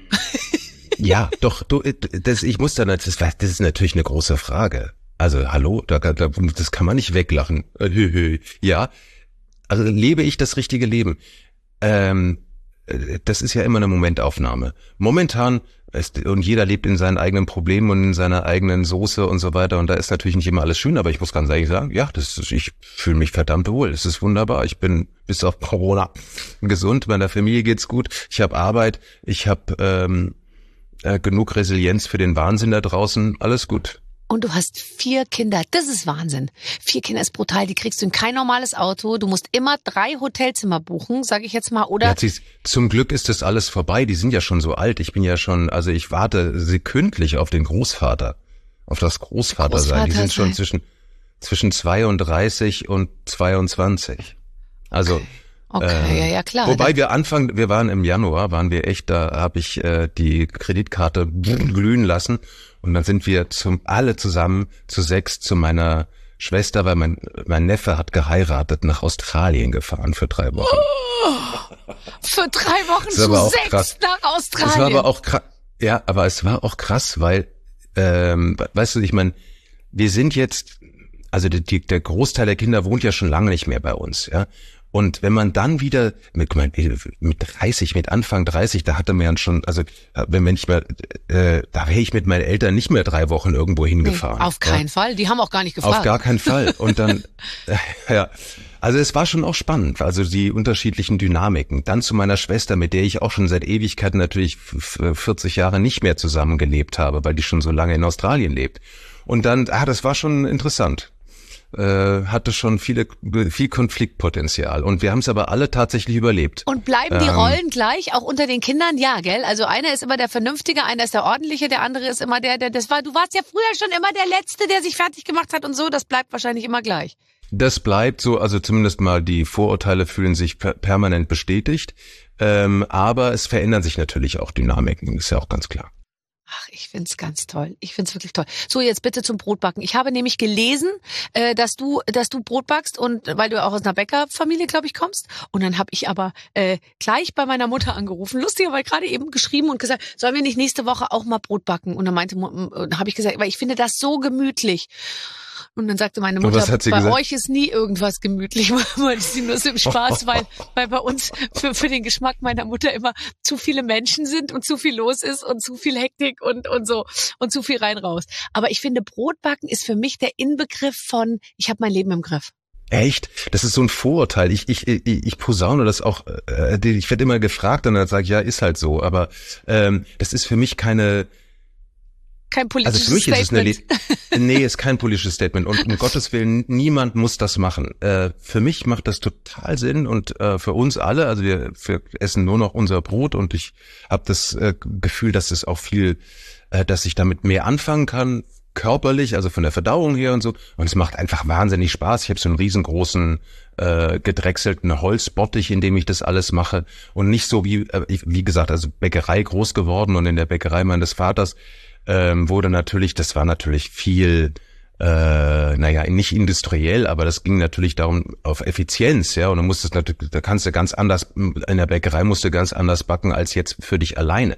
ja, doch, du, das, ich muss da, das, das ist natürlich eine große Frage. Also, hallo, da, da, das kann man nicht weglachen. Ja, also lebe ich das richtige Leben? Ähm, das ist ja immer eine Momentaufnahme. Momentan ist, und jeder lebt in seinen eigenen Problemen und in seiner eigenen Soße und so weiter und da ist natürlich nicht immer alles schön, aber ich muss ganz ehrlich sagen, ja, das ist, ich fühle mich verdammt wohl. Es ist wunderbar. Ich bin bis auf Corona gesund, meiner Familie geht's gut. Ich habe Arbeit, ich habe ähm, äh, genug Resilienz für den Wahnsinn da draußen. Alles gut. Und du hast vier Kinder. Das ist Wahnsinn. Vier Kinder ist brutal. Die kriegst du in kein normales Auto. Du musst immer drei Hotelzimmer buchen, sage ich jetzt mal. Oder? Ja, zum Glück ist das alles vorbei. Die sind ja schon so alt. Ich bin ja schon, also ich warte sekündlich auf den Großvater, auf das Großvatersein. Die sind schon zwischen zwischen zweiunddreißig und zweiundzwanzig. Also okay, okay. Äh, ja, ja, klar. Wobei wir Anfang, wir waren im Januar, waren wir echt, da habe ich äh, die Kreditkarte glühen lassen. Und dann sind wir zum alle zusammen zu sechs zu meiner Schwester, weil mein mein Neffe hat geheiratet, nach Australien gefahren für drei Wochen. Oh, für drei Wochen zu sechs krass. Nach Australien. Das war aber auch krass. Ja, aber es war auch krass, weil ähm, weißt du, ich meine, wir sind jetzt, also die, der Großteil der Kinder wohnt ja schon lange nicht mehr bei uns, ja. Und wenn man dann wieder mit mit dreißig, mit Anfang dreißig, da hatte man ja schon, also wenn ich mal, äh, da wäre ich mit meinen Eltern nicht mehr drei Wochen irgendwo hingefahren. Nee, auf keinen ja. Fall, die haben auch gar nicht gefragt. Auf gar keinen Fall. Und dann, äh, ja, also es war schon auch spannend, also die unterschiedlichen Dynamiken. Dann zu meiner Schwester, mit der ich auch schon seit Ewigkeiten natürlich vierzig Jahre nicht mehr zusammengelebt habe, weil die schon so lange in Australien lebt. Und dann, ah, das war schon interessant. äh, hatte schon viele viel Konfliktpotenzial. Und wir haben es aber alle tatsächlich überlebt. Und bleiben die ähm, Rollen gleich, auch unter den Kindern? Ja, gell? Also einer ist immer der Vernünftige, einer ist der Ordentliche, der andere ist immer der, der, das war, du warst ja früher schon immer der Letzte, der sich fertig gemacht hat und so, das bleibt wahrscheinlich immer gleich. Das bleibt so, also zumindest mal die Vorurteile fühlen sich per- permanent bestätigt. Ähm, aber es verändern sich natürlich auch Dynamiken, ist ja auch ganz klar. Ach, ich find's ganz toll. Ich find's wirklich toll. So, jetzt bitte zum Brotbacken. Ich habe nämlich gelesen, äh, dass du, dass du Brot backst und weil du auch aus einer Bäckerfamilie, glaube ich, kommst. Und dann habe ich aber äh, gleich bei meiner Mutter angerufen, lustigerweise gerade eben geschrieben und gesagt, sollen wir nicht nächste Woche auch mal Brot backen? Und dann meinte, habe ich gesagt, weil ich finde das so gemütlich. Und dann sagte meine Mutter, bei gesagt? euch ist nie irgendwas gemütlich, weil sie nur so im Spaß, weil, weil bei uns für, für den Geschmack meiner Mutter immer zu viele Menschen sind und zu viel los ist und zu viel Hektik und, und so und zu viel rein raus. Aber ich finde, Brotbacken ist für mich der Inbegriff von, ich habe mein Leben im Griff. Echt? Das ist so ein Vorurteil. Ich ich ich, ich posaune das auch. Äh, ich werde immer gefragt und dann sage ich, ja, ist halt so. Aber ähm, das ist für mich keine. Kein politisches also für mich Statement. Ist es eine, nee, ist kein politisches Statement. Und um Gottes Willen, niemand muss das machen. Äh, für mich macht das total Sinn und äh, für uns alle, also wir, wir essen nur noch unser Brot und ich habe das äh, Gefühl, dass es auch viel, äh, dass ich damit mehr anfangen kann, körperlich, also von der Verdauung her und so. Und es macht einfach wahnsinnig Spaß. Ich habe so einen riesengroßen äh, gedrechselten Holzbottich, in dem ich das alles mache. Und nicht so wie, äh, wie gesagt, also Bäckerei groß geworden und in der Bäckerei meines Vaters Ähm, wurde natürlich, das war natürlich viel, äh, naja, nicht industriell, aber das ging natürlich darum auf Effizienz, ja, und du musstest natürlich, da kannst du ganz anders, in der Bäckerei musst du ganz anders backen als jetzt für dich alleine.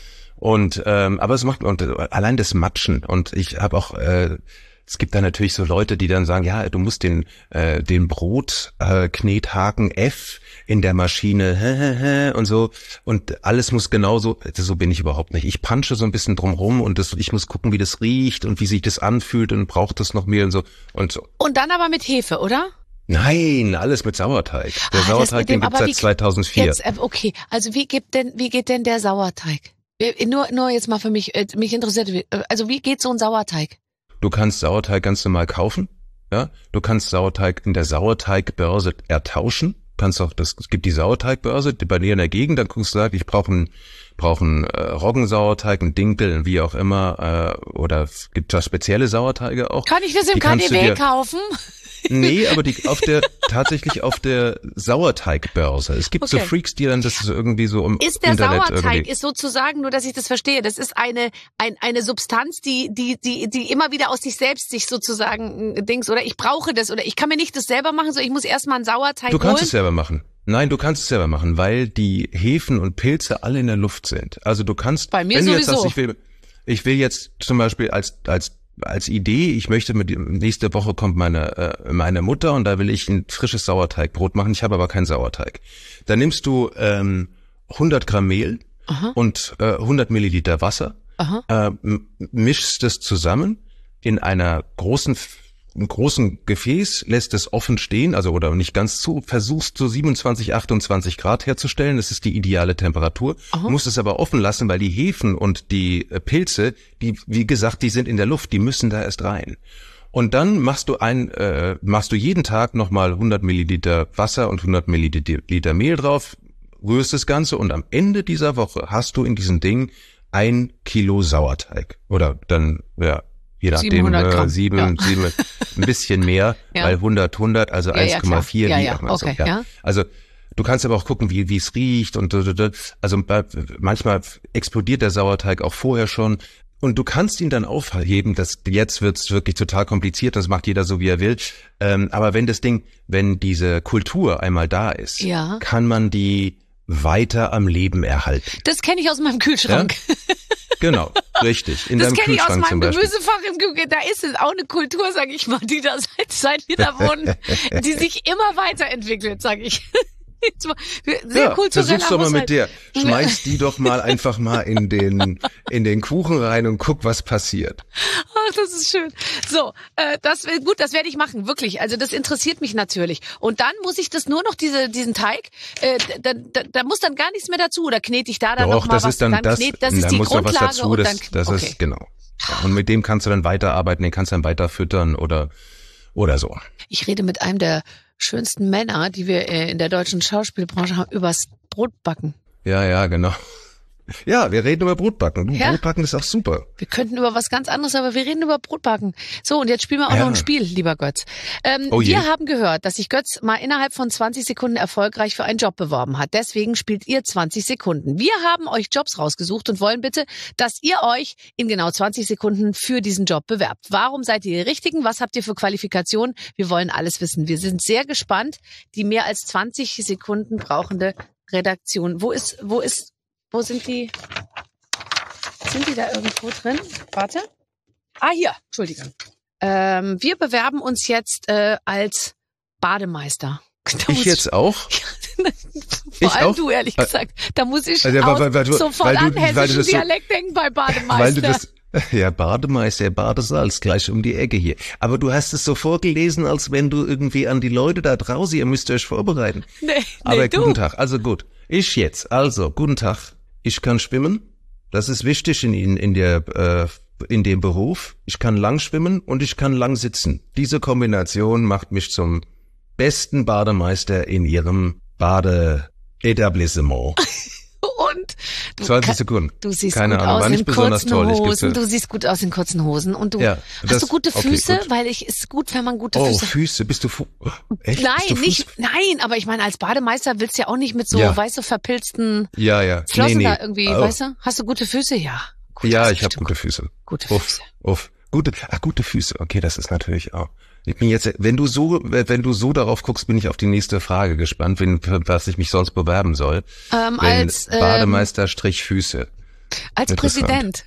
Und, ähm, aber es macht, und allein das Matschen, und ich habe auch, äh, es gibt da natürlich so Leute, die dann sagen, ja, du musst den äh, den Brotknethaken äh, F in der Maschine hä, hä, hä, und so und alles muss genauso, so bin ich überhaupt nicht. Ich punche so ein bisschen drumrum und das, ich muss gucken, wie das riecht und wie sich das anfühlt und braucht das noch mehr und so und so. Und dann aber mit Hefe, oder? Nein, alles mit Sauerteig. Der ah, Sauerteig, den gibt's seit zweitausendvier. Jetzt, äh, okay, also wie geht denn wie geht denn der Sauerteig? Nur nur jetzt mal für mich, äh, mich interessiert, also wie geht so ein Sauerteig? Du kannst Sauerteig ganz normal kaufen, ja. Du kannst Sauerteig in der Sauerteigbörse ertauschen. Kannst auch, das, es gibt die Sauerteigbörse bei dir in der Gegend, dann guckst du, sagst, ich brauche einen, brauche einen äh, Roggensauerteig, einen Dinkel, wie auch immer, äh, oder es gibt da spezielle Sauerteige auch. Kann ich das im K D W kaufen? Nee, aber die auf der tatsächlich auf der Sauerteigbörse. Es gibt okay. so Freaks, die dann das so irgendwie so im ist der Internet Sauerteig irgendwie. Ist sozusagen, nur dass ich das verstehe, das ist eine ein, eine Substanz, die die die die immer wieder aus sich selbst sich sozusagen Dings oder ich brauche das oder ich kann mir nicht das selber machen, so ich muss erstmal einen Sauerteig Du kannst holen. es selber machen. Nein, du kannst es selber machen, weil die Hefen und Pilze alle in der Luft sind. Also du kannst, Bei mir wenn sowieso. du jetzt sagst, ich will, ich will jetzt zum Beispiel als als als Idee, ich möchte mit nächste Woche kommt meine äh, meine Mutter und da will ich ein frisches Sauerteigbrot machen. Ich habe aber keinen Sauerteig. Dann nimmst du ähm, hundert Gramm Mehl Aha. und äh, hundert Milliliter Wasser, äh, mischst das zusammen in einer großen einem großen Gefäß, lässt es offen stehen, also oder nicht ganz zu, versuchst so siebenundzwanzig, achtundzwanzig Grad herzustellen, das ist die ideale Temperatur, Aha. musst es aber offen lassen, weil die Hefen und die Pilze, die, wie gesagt, die sind in der Luft, die müssen da erst rein. Und dann machst du ein, äh, machst du jeden Tag nochmal hundert Milliliter Wasser und hundert Milliliter Mehl drauf, rührst das Ganze und am Ende dieser Woche hast du in diesem Ding ein Kilo Sauerteig. Oder dann, ja, je nachdem, äh, sieben, ja. sieben, ein bisschen mehr, ja. weil hundert, hundert, also ja, eins Komma vier. Ja, ja, ja. Okay, so, ja. ja. Also du kannst aber auch gucken, wie wie es riecht und also manchmal explodiert der Sauerteig auch vorher schon. Und du kannst ihn dann aufheben, das, jetzt wird's wirklich total kompliziert, das macht jeder so, wie er will. Ähm, aber wenn das Ding, wenn diese Kultur einmal da ist, ja. kann man die weiter am Leben erhalten. Das kenne ich aus meinem Kühlschrank. Ja? Genau, richtig. In das deinem kenne ich aus meinem zum Gemüsefach im Kühlschrank. Da ist es auch eine Kultur, sage ich mal, die da seit, seit wir da wohnen, die sich immer weiterentwickelt, sage ich. Sehr ja, kulturell. Versuch's doch mal mit der. Schmeiß die doch mal einfach mal in den in den Kuchen rein und guck, was passiert. Ach, das ist schön. So, äh, das gut, das werde ich machen, wirklich. Also das interessiert mich natürlich. Und dann muss ich das nur noch diese diesen Teig, äh, da, da, da muss dann gar nichts mehr dazu oder knete ich da dann doch, noch mal das was? Ist dann, dann das, knet, das ist dann die muss Grundlage was dazu, und das, dann das okay. ist genau. Ja, und mit dem kannst du dann weiterarbeiten, den kannst du dann weiter füttern oder oder so. Ich rede mit einem der schönsten Männer, die wir in der deutschen Schauspielbranche haben, übers Brotbacken. Ja, ja, genau. Ja, wir reden über Brotbacken. Du, ja. Brotbacken ist auch super. Wir könnten über was ganz anderes, aber wir reden über Brotbacken. So, und jetzt spielen wir auch ja. noch ein Spiel, lieber Götz. Ähm, oh wir haben gehört, dass sich Götz mal innerhalb von zwanzig Sekunden erfolgreich für einen Job beworben hat. Deswegen spielt ihr zwanzig Sekunden. Wir haben euch Jobs rausgesucht und wollen bitte, dass ihr euch in genau zwanzig Sekunden für diesen Job bewerbt. Warum seid ihr die Richtigen? Was habt ihr für Qualifikationen? Wir wollen alles wissen. Wir sind sehr gespannt. Die mehr als zwanzig Sekunden brauchende Redaktion. Wo ist, wo ist, wo sind die? Sind die da irgendwo drin? Warte. Ah, hier. Entschuldigung. Ähm, wir bewerben uns jetzt äh, als Bademeister. Ich jetzt auch? Vor ich allem auch? du, ehrlich gesagt. Da muss ich also, auch weil, weil du, sofort weil an du, hessischen so, Dialekt denken bei Bademeister. Weil du das, ja, Bademeister, Badesalz, gleich um die Ecke hier. Aber du hast es so vorgelesen, als wenn du irgendwie an die Leute da draußen, ihr müsst euch vorbereiten. Nee, nee, Aber du. guten Tag, also gut. Ich jetzt, also, guten Tag. Ich kann schwimmen. Das ist wichtig in, in, in der, äh, in dem Beruf. Ich kann lang schwimmen und ich kann lang sitzen. Diese Kombination macht mich zum besten Bademeister in ihrem Badeetablissement. Und du, zwanzig Sekunden. Du siehst Keine gut Ahnung, aus war in nicht besonders kurzen toll. Ich Hosen. gibt's- Du siehst gut aus in kurzen Hosen. Und du Ja, hast das- du gute okay, Füße, gut. weil ich ist gut, wenn man gute Oh, Füße. Füße, bist du Fu- echt? Nein, bist du Fuß- nicht, nein, aber ich meine, als Bademeister willst du ja auch nicht mit so, Ja. weißt du, verpilzten Ja, ja. Flossen nee, nee. da irgendwie, Oh. weißt du? Hast du gute Füße? Ja. Gut, Ja, hast ich habe bestimmt gute Füße. Gute Uff, Füße. uff. Gute, ach, gute Füße. Okay, das ist natürlich auch. Ich bin jetzt, wenn du so, wenn du so darauf guckst, bin ich auf die nächste Frage gespannt, wenn, für was ich mich sonst bewerben soll. Ähm, Wenn als ähm, Bademeister Strich Füße. als interessant. Präsident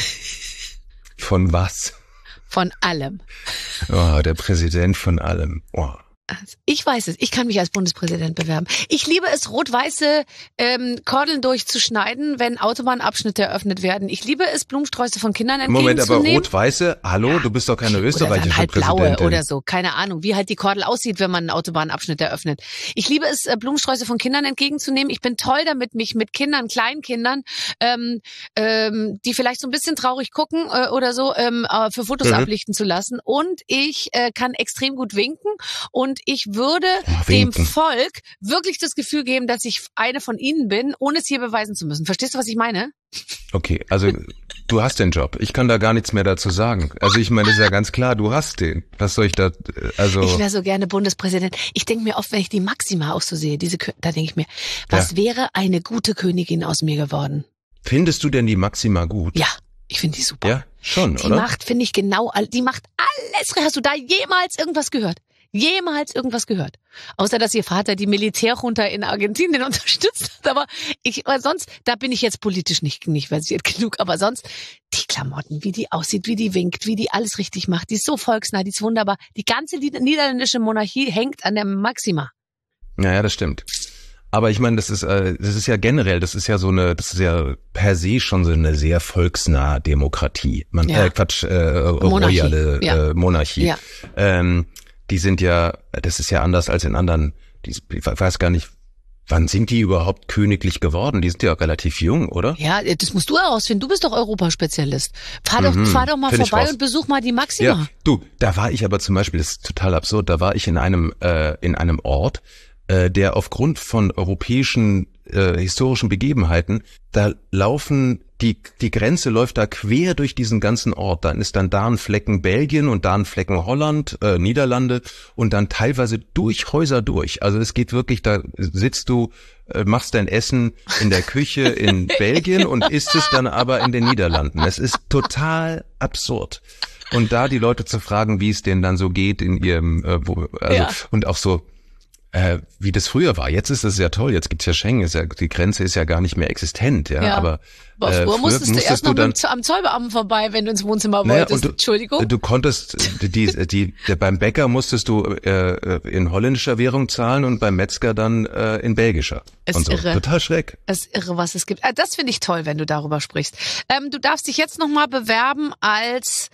Von was? von allem. Oh, der Präsident von allem. Oh. Also, ich weiß es. Ich kann mich als Bundespräsident bewerben. Ich liebe es, rot-weiße ähm, Kordeln durchzuschneiden, wenn Autobahnabschnitte eröffnet werden. Ich liebe es, Blumensträuße von Kindern Moment, aber entgegenzunehmen. rot-weiße? Hallo, du bist doch keine Oder österreichische dann halt blaue Präsidentin. oder so. Keine Ahnung, wie halt die Kordel aussieht, wenn man einen Autobahnabschnitt eröffnet. Ich liebe es, äh, Blumensträuße von Kindern entgegenzunehmen. Ich bin toll damit, mich mit Kindern, Kleinkindern, ähm, ähm, die vielleicht so ein bisschen traurig gucken äh, oder so, ähm, äh, für Fotos Mhm. ablichten zu lassen. Und ich äh, kann extrem gut winken. Und ich würde Oh, dem winken. Volk wirklich das Gefühl geben, dass ich eine von ihnen bin, ohne es hier beweisen zu müssen. Verstehst du, was ich meine? Okay, also du hast den Job. Ich kann da gar nichts mehr dazu sagen. Also ich meine, ist ja ganz klar, du hast den. Was soll ich da, also... Ich wäre so gerne Bundespräsident. Ich denke mir oft, wenn ich die Maxima auch so sehe, diese, Kö- da denke ich mir, was Ja. wäre eine gute Königin aus mir geworden? Findest du denn die Maxima gut? Ja, ich finde die super. Ja, schon, die oder? macht, finde ich, genau, all- die macht alles. Hast du da jemals irgendwas gehört? Jemals irgendwas gehört? Außer, dass ihr Vater die Militärjunta in Argentinien unterstützt hat. Aber ich, aber sonst, da bin ich jetzt politisch nicht, nicht versiert genug. Aber sonst, die Klamotten, wie die aussieht, wie die winkt, wie die alles richtig macht. Die ist so volksnah, die ist wunderbar. Die ganze niederländische Monarchie hängt an der Maxima. Naja, das stimmt. Aber ich meine, das ist, äh, das ist ja generell, das ist ja so eine, das ist ja per se schon so eine sehr volksnahe Demokratie. Man, Ja. äh, Quatsch, äh, Monarchie, royale ja. äh, Monarchie. Ja. Ähm, die sind ja, das ist ja anders als in anderen, die, ich weiß gar nicht, wann sind die überhaupt königlich geworden? Die sind ja auch relativ jung, oder? Ja, das musst du herausfinden. Du bist doch Europaspezialist. Fahr doch, Mhm, fahr doch mal find ich vorbei raus. und besuch mal die Maxima. Ja, du, da war ich aber zum Beispiel, das ist total absurd, da war ich in einem, äh, in einem Ort, äh, der aufgrund von europäischen äh, historischen Begebenheiten, da laufen, die die Grenze läuft da quer durch diesen ganzen Ort. Dann ist dann da ein Flecken Belgien und da ein Flecken Holland, äh, Niederlande und dann teilweise durch Häuser durch. Also es geht wirklich, da sitzt du, äh, machst dein Essen in der Küche in Belgien und isst es dann aber in den Niederlanden. Es ist total absurd. Und da die Leute zu fragen, wie es denen dann so geht in ihrem, äh, wo, also Ja. und auch so, äh, wie das früher war. Jetzt ist es ja toll, jetzt gibt's ja Schengen, ist ja, die Grenze ist ja gar nicht mehr existent, ja. Ja. Aber, Aber äh, früher musstest du erst noch dann, mit, am Zollbeamten vorbei, wenn du ins Wohnzimmer naja, wolltest. und du, Entschuldigung. Du konntest, die, die, die, der, beim Bäcker musstest du äh, in holländischer Währung zahlen und beim Metzger dann äh, in belgischer. Ist und so. irre. Total schräg. Es ist irre, was es gibt. Ah, das finde ich toll, wenn du darüber sprichst. Ähm, du darfst dich jetzt nochmal bewerben als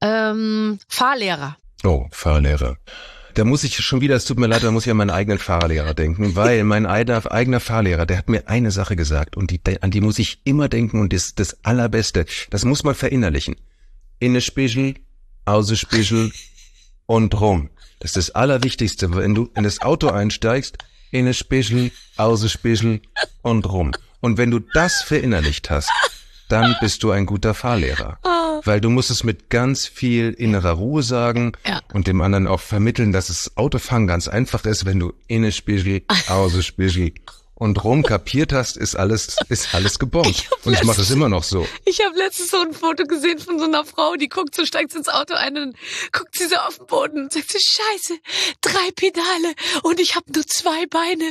ähm, Fahrlehrer. Oh, Fahrlehrer. Da muss ich schon wieder, es tut mir leid, da muss ich an meinen eigenen Fahrlehrer denken, weil mein eigener, eigener Fahrlehrer, der hat mir eine Sache gesagt und die, an die muss ich immer denken und das ist das Allerbeste. Das muss man verinnerlichen. Innenspiegel, Außenspiegel und rum. Das ist das Allerwichtigste, wenn du in das Auto einsteigst, in eine Spichel, aus eine Spichel und rum. Und wenn du das verinnerlicht hast, dann bist du ein guter Fahrlehrer. Oh. Weil du musst es mit ganz viel innerer Ruhe sagen ja. und dem anderen auch vermitteln, dass das Autofahren ganz einfach ist, wenn du in eine Spichel, aus eine Spichel und rum kapiert hast, ist alles, ist alles gebombt. Ich und ich mache es immer noch so. Ich habe letztens so ein Foto gesehen von so einer Frau, die guckt so, steigt ins Auto ein und guckt sie so auf den Boden und sagt so, Scheiße, drei Pedale und ich habe nur zwei Beine.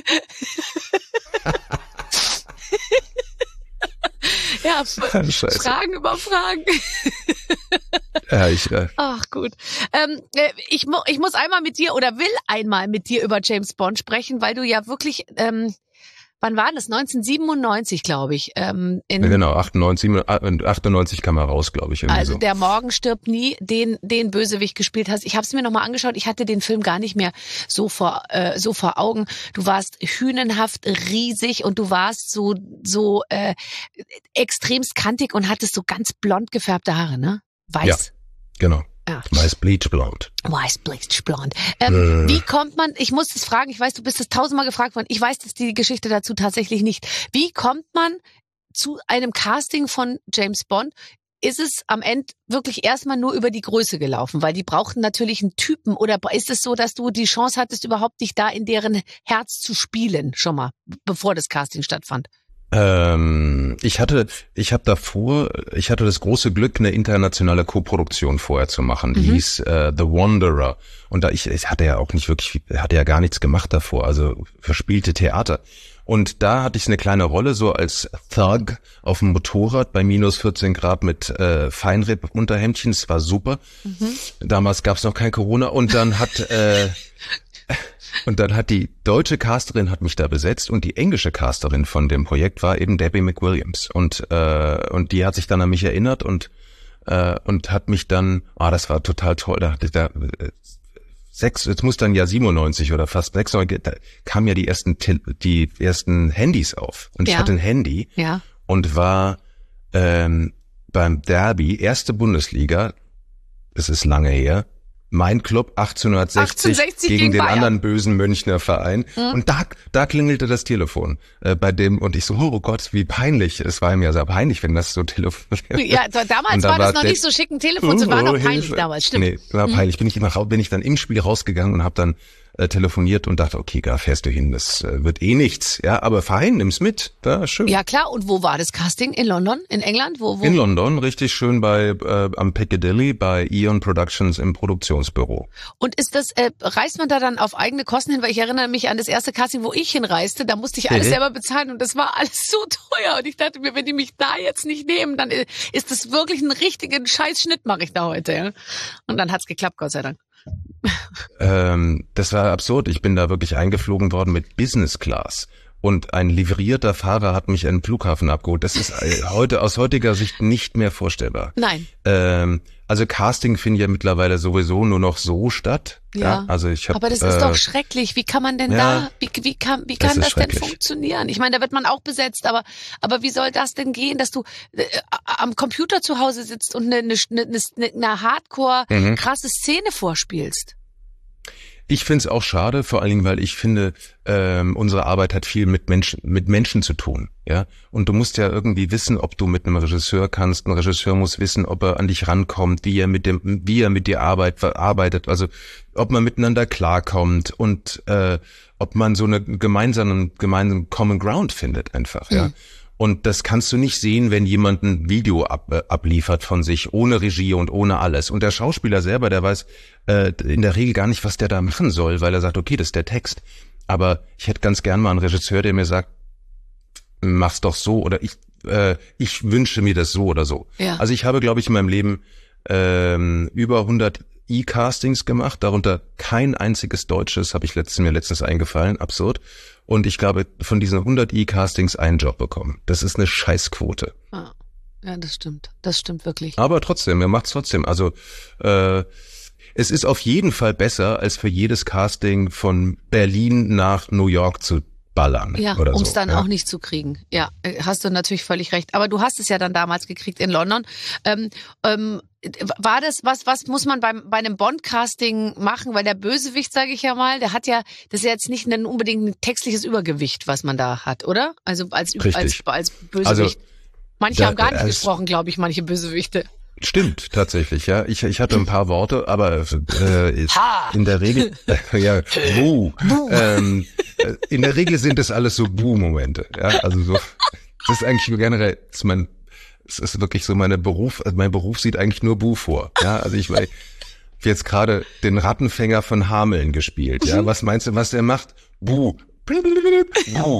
Ja, Scheiße. Fragen über Fragen. Ja, ich, äh. Ach gut. Ähm, ich, ich muss einmal mit dir oder will einmal mit dir über James Bond sprechen, weil du ja wirklich, ähm, wann war das? neunzehnhundertsiebenundneunzig, glaube ich. Ähm, in, ja, genau, achtundneunzig, achtundneunzig kam er raus, glaube ich. Also so. Der Morgen stirbt nie, den den Bösewicht gespielt hast. Ich habe es mir nochmal angeschaut. Ich hatte den Film gar nicht mehr so vor äh, so vor Augen. Du warst hünenhaft riesig und du warst so so äh, extremst kantig und hattest so ganz blond gefärbte Haare, ne? Weiß. Ja, genau. Ja. Weiß bleachblond. Weiß bleachblond. Ähm, äh. Wie kommt man, ich muss das fragen, ich weiß, du bist das tausendmal gefragt worden, ich weiß jetzt die Geschichte dazu tatsächlich nicht. Wie kommt man zu einem Casting von James Bond? Ist es am Ende wirklich erstmal nur über die Größe gelaufen? Weil die brauchten natürlich einen Typen. Oder ist es so, dass du die Chance hattest, überhaupt dich da in deren Herz zu spielen, schon mal, bevor das Casting stattfand? Ähm, ich hatte, ich habe davor, ich hatte das große Glück, eine internationale Koproduktion vorher zu machen. Die mhm. hieß äh, The Wanderer. Und da ich, ich hatte ja auch nicht wirklich, hatte ja gar nichts gemacht davor, also verspielte Theater. Und da hatte ich eine kleine Rolle so als Thug auf dem Motorrad bei minus vierzehn Grad mit äh, Feinripp-Unterhemdchen. Das war super. Mhm. Damals gab es noch kein Corona. Und dann hat äh, Und dann hat die deutsche Casterin hat mich da besetzt und die englische Casterin von dem Projekt war eben Debbie McWilliams und äh, und die hat sich dann an mich erinnert und äh, und hat mich dann, ah, das war total toll, da hatte da äh, sechs, jetzt muss dann ja siebenundneunzig oder fast sechsundneunzig, da kamen ja die ersten die ersten Handys auf und ja. ich hatte ein Handy ja. und war ähm, beim Derby erste Bundesliga, es ist lange her. Mein Club achtzehnhundertsechzig, achtzehnhundertsechzig gegen, gegen den Bayern. Anderen bösen Münchner Verein. Mhm. Und da, da klingelte das Telefon äh, bei dem und ich so, oh Gott, wie peinlich. Es war ihm ja sehr peinlich, wenn das so telefoniert. Ja, damals da war das noch nicht so schick, ein Telefon, es war noch peinlich damals, stimmt. Nee, war peinlich. Mhm. Bin ich immer, bin ich dann im Spiel rausgegangen und habe dann äh, telefoniert und dachte, okay, da fährst du hin, das äh, wird eh nichts. Ja, aber fein, nimm's mit. Da, schön. Ja, klar. Und wo war das Casting? In London? In England? Wo, wo? In London, richtig schön bei äh, am Piccadilly bei Eon Productions im Produktionsbüro. Und ist das, äh, reist man da dann auf eigene Kosten hin? Weil ich erinnere mich an das erste Casting, wo ich hinreiste, da musste ich alles mhm. selber bezahlen und das war alles so teuer. Und ich dachte mir, wenn die mich da jetzt nicht nehmen, dann ist das wirklich ein richtigen Scheißschnitt, mache ich da heute. Ja? Und dann hat's geklappt, Gott sei Dank. Ähm, das war absurd. Ich bin da wirklich eingeflogen worden mit Business Class. Und ein livrierter Fahrer hat mich an den Flughafen abgeholt. Das ist heute aus heutiger Sicht nicht mehr vorstellbar. Nein. Ähm, also Casting findet ja mittlerweile sowieso nur noch so statt. Ja. ja also ich hab, aber das ist äh, doch schrecklich. Wie kann man denn ja, da, wie, wie kann, wie kann das, das denn funktionieren? Ich meine, da wird man auch besetzt, aber, aber wie soll das denn gehen, dass du äh, am Computer zu Hause sitzt und eine, eine, eine, eine Hardcore mhm. krasse Szene vorspielst? Ich finde es auch schade, vor allen Dingen, weil ich finde, ähm, unsere Arbeit hat viel mit Menschen, mit Menschen zu tun, ja. Und du musst ja irgendwie wissen, ob du mit einem Regisseur kannst. Ein Regisseur muss wissen, ob er an dich rankommt, wie er mit dem, wie er mit dir arbeit, arbeitet, also ob man miteinander klarkommt und äh, ob man so eine gemeinsamen, gemeinsamen Common Ground findet, einfach, ja. Mhm. Und das kannst du nicht sehen, wenn jemand ein Video ab, äh, abliefert von sich, ohne Regie und ohne alles. Und der Schauspieler selber, der weiß äh, in der Regel gar nicht, was der da machen soll, weil er sagt, okay, das ist der Text. Aber ich hätte ganz gern mal einen Regisseur, der mir sagt, mach's doch so oder ich äh, ich wünsche mir das so oder so. Ja. Also ich habe, glaube ich, in meinem Leben ähm, über hundert E-Castings gemacht, darunter kein einziges deutsches, habe ich letztens, mir letztens eingefallen, absurd. Und ich glaube, von diesen hundert E-Castings einen Job bekommen. Das ist eine Scheißquote. Ah, ja, das stimmt. Das stimmt wirklich. Aber trotzdem, er macht's trotzdem. Also äh, es ist auf jeden Fall besser, als für jedes Casting von Berlin nach New York zu ballern ja, oder so. Um es dann ja. auch nicht zu kriegen. Ja, hast du natürlich völlig recht. Aber du hast es ja dann damals gekriegt in London. Ähm, ähm, war das, was was muss man beim bei einem Bond-Casting machen? Weil der Bösewicht, sage ich ja mal, der hat ja, das ist ja jetzt nicht ein unbedingt ein textliches Übergewicht, was man da hat, oder? Also als, als, als Bösewicht. Also, manche da, haben gar nicht als, gesprochen, glaube ich, manche Bösewichte. Stimmt, tatsächlich, ja. Ich, ich hatte ein paar Worte, aber äh, ist in der Regel, äh, ja, buh. ähm, äh, in der Regel sind das alles so Buh-Momente. Ja, also so, das ist eigentlich generell, das ist mein, es ist wirklich so meine Beruf, also mein Beruf sieht eigentlich nur Buh vor. Ja, also ich habe jetzt gerade den Rattenfänger von Hameln gespielt. Ja, was meinst du, was der macht? Buh. Buh.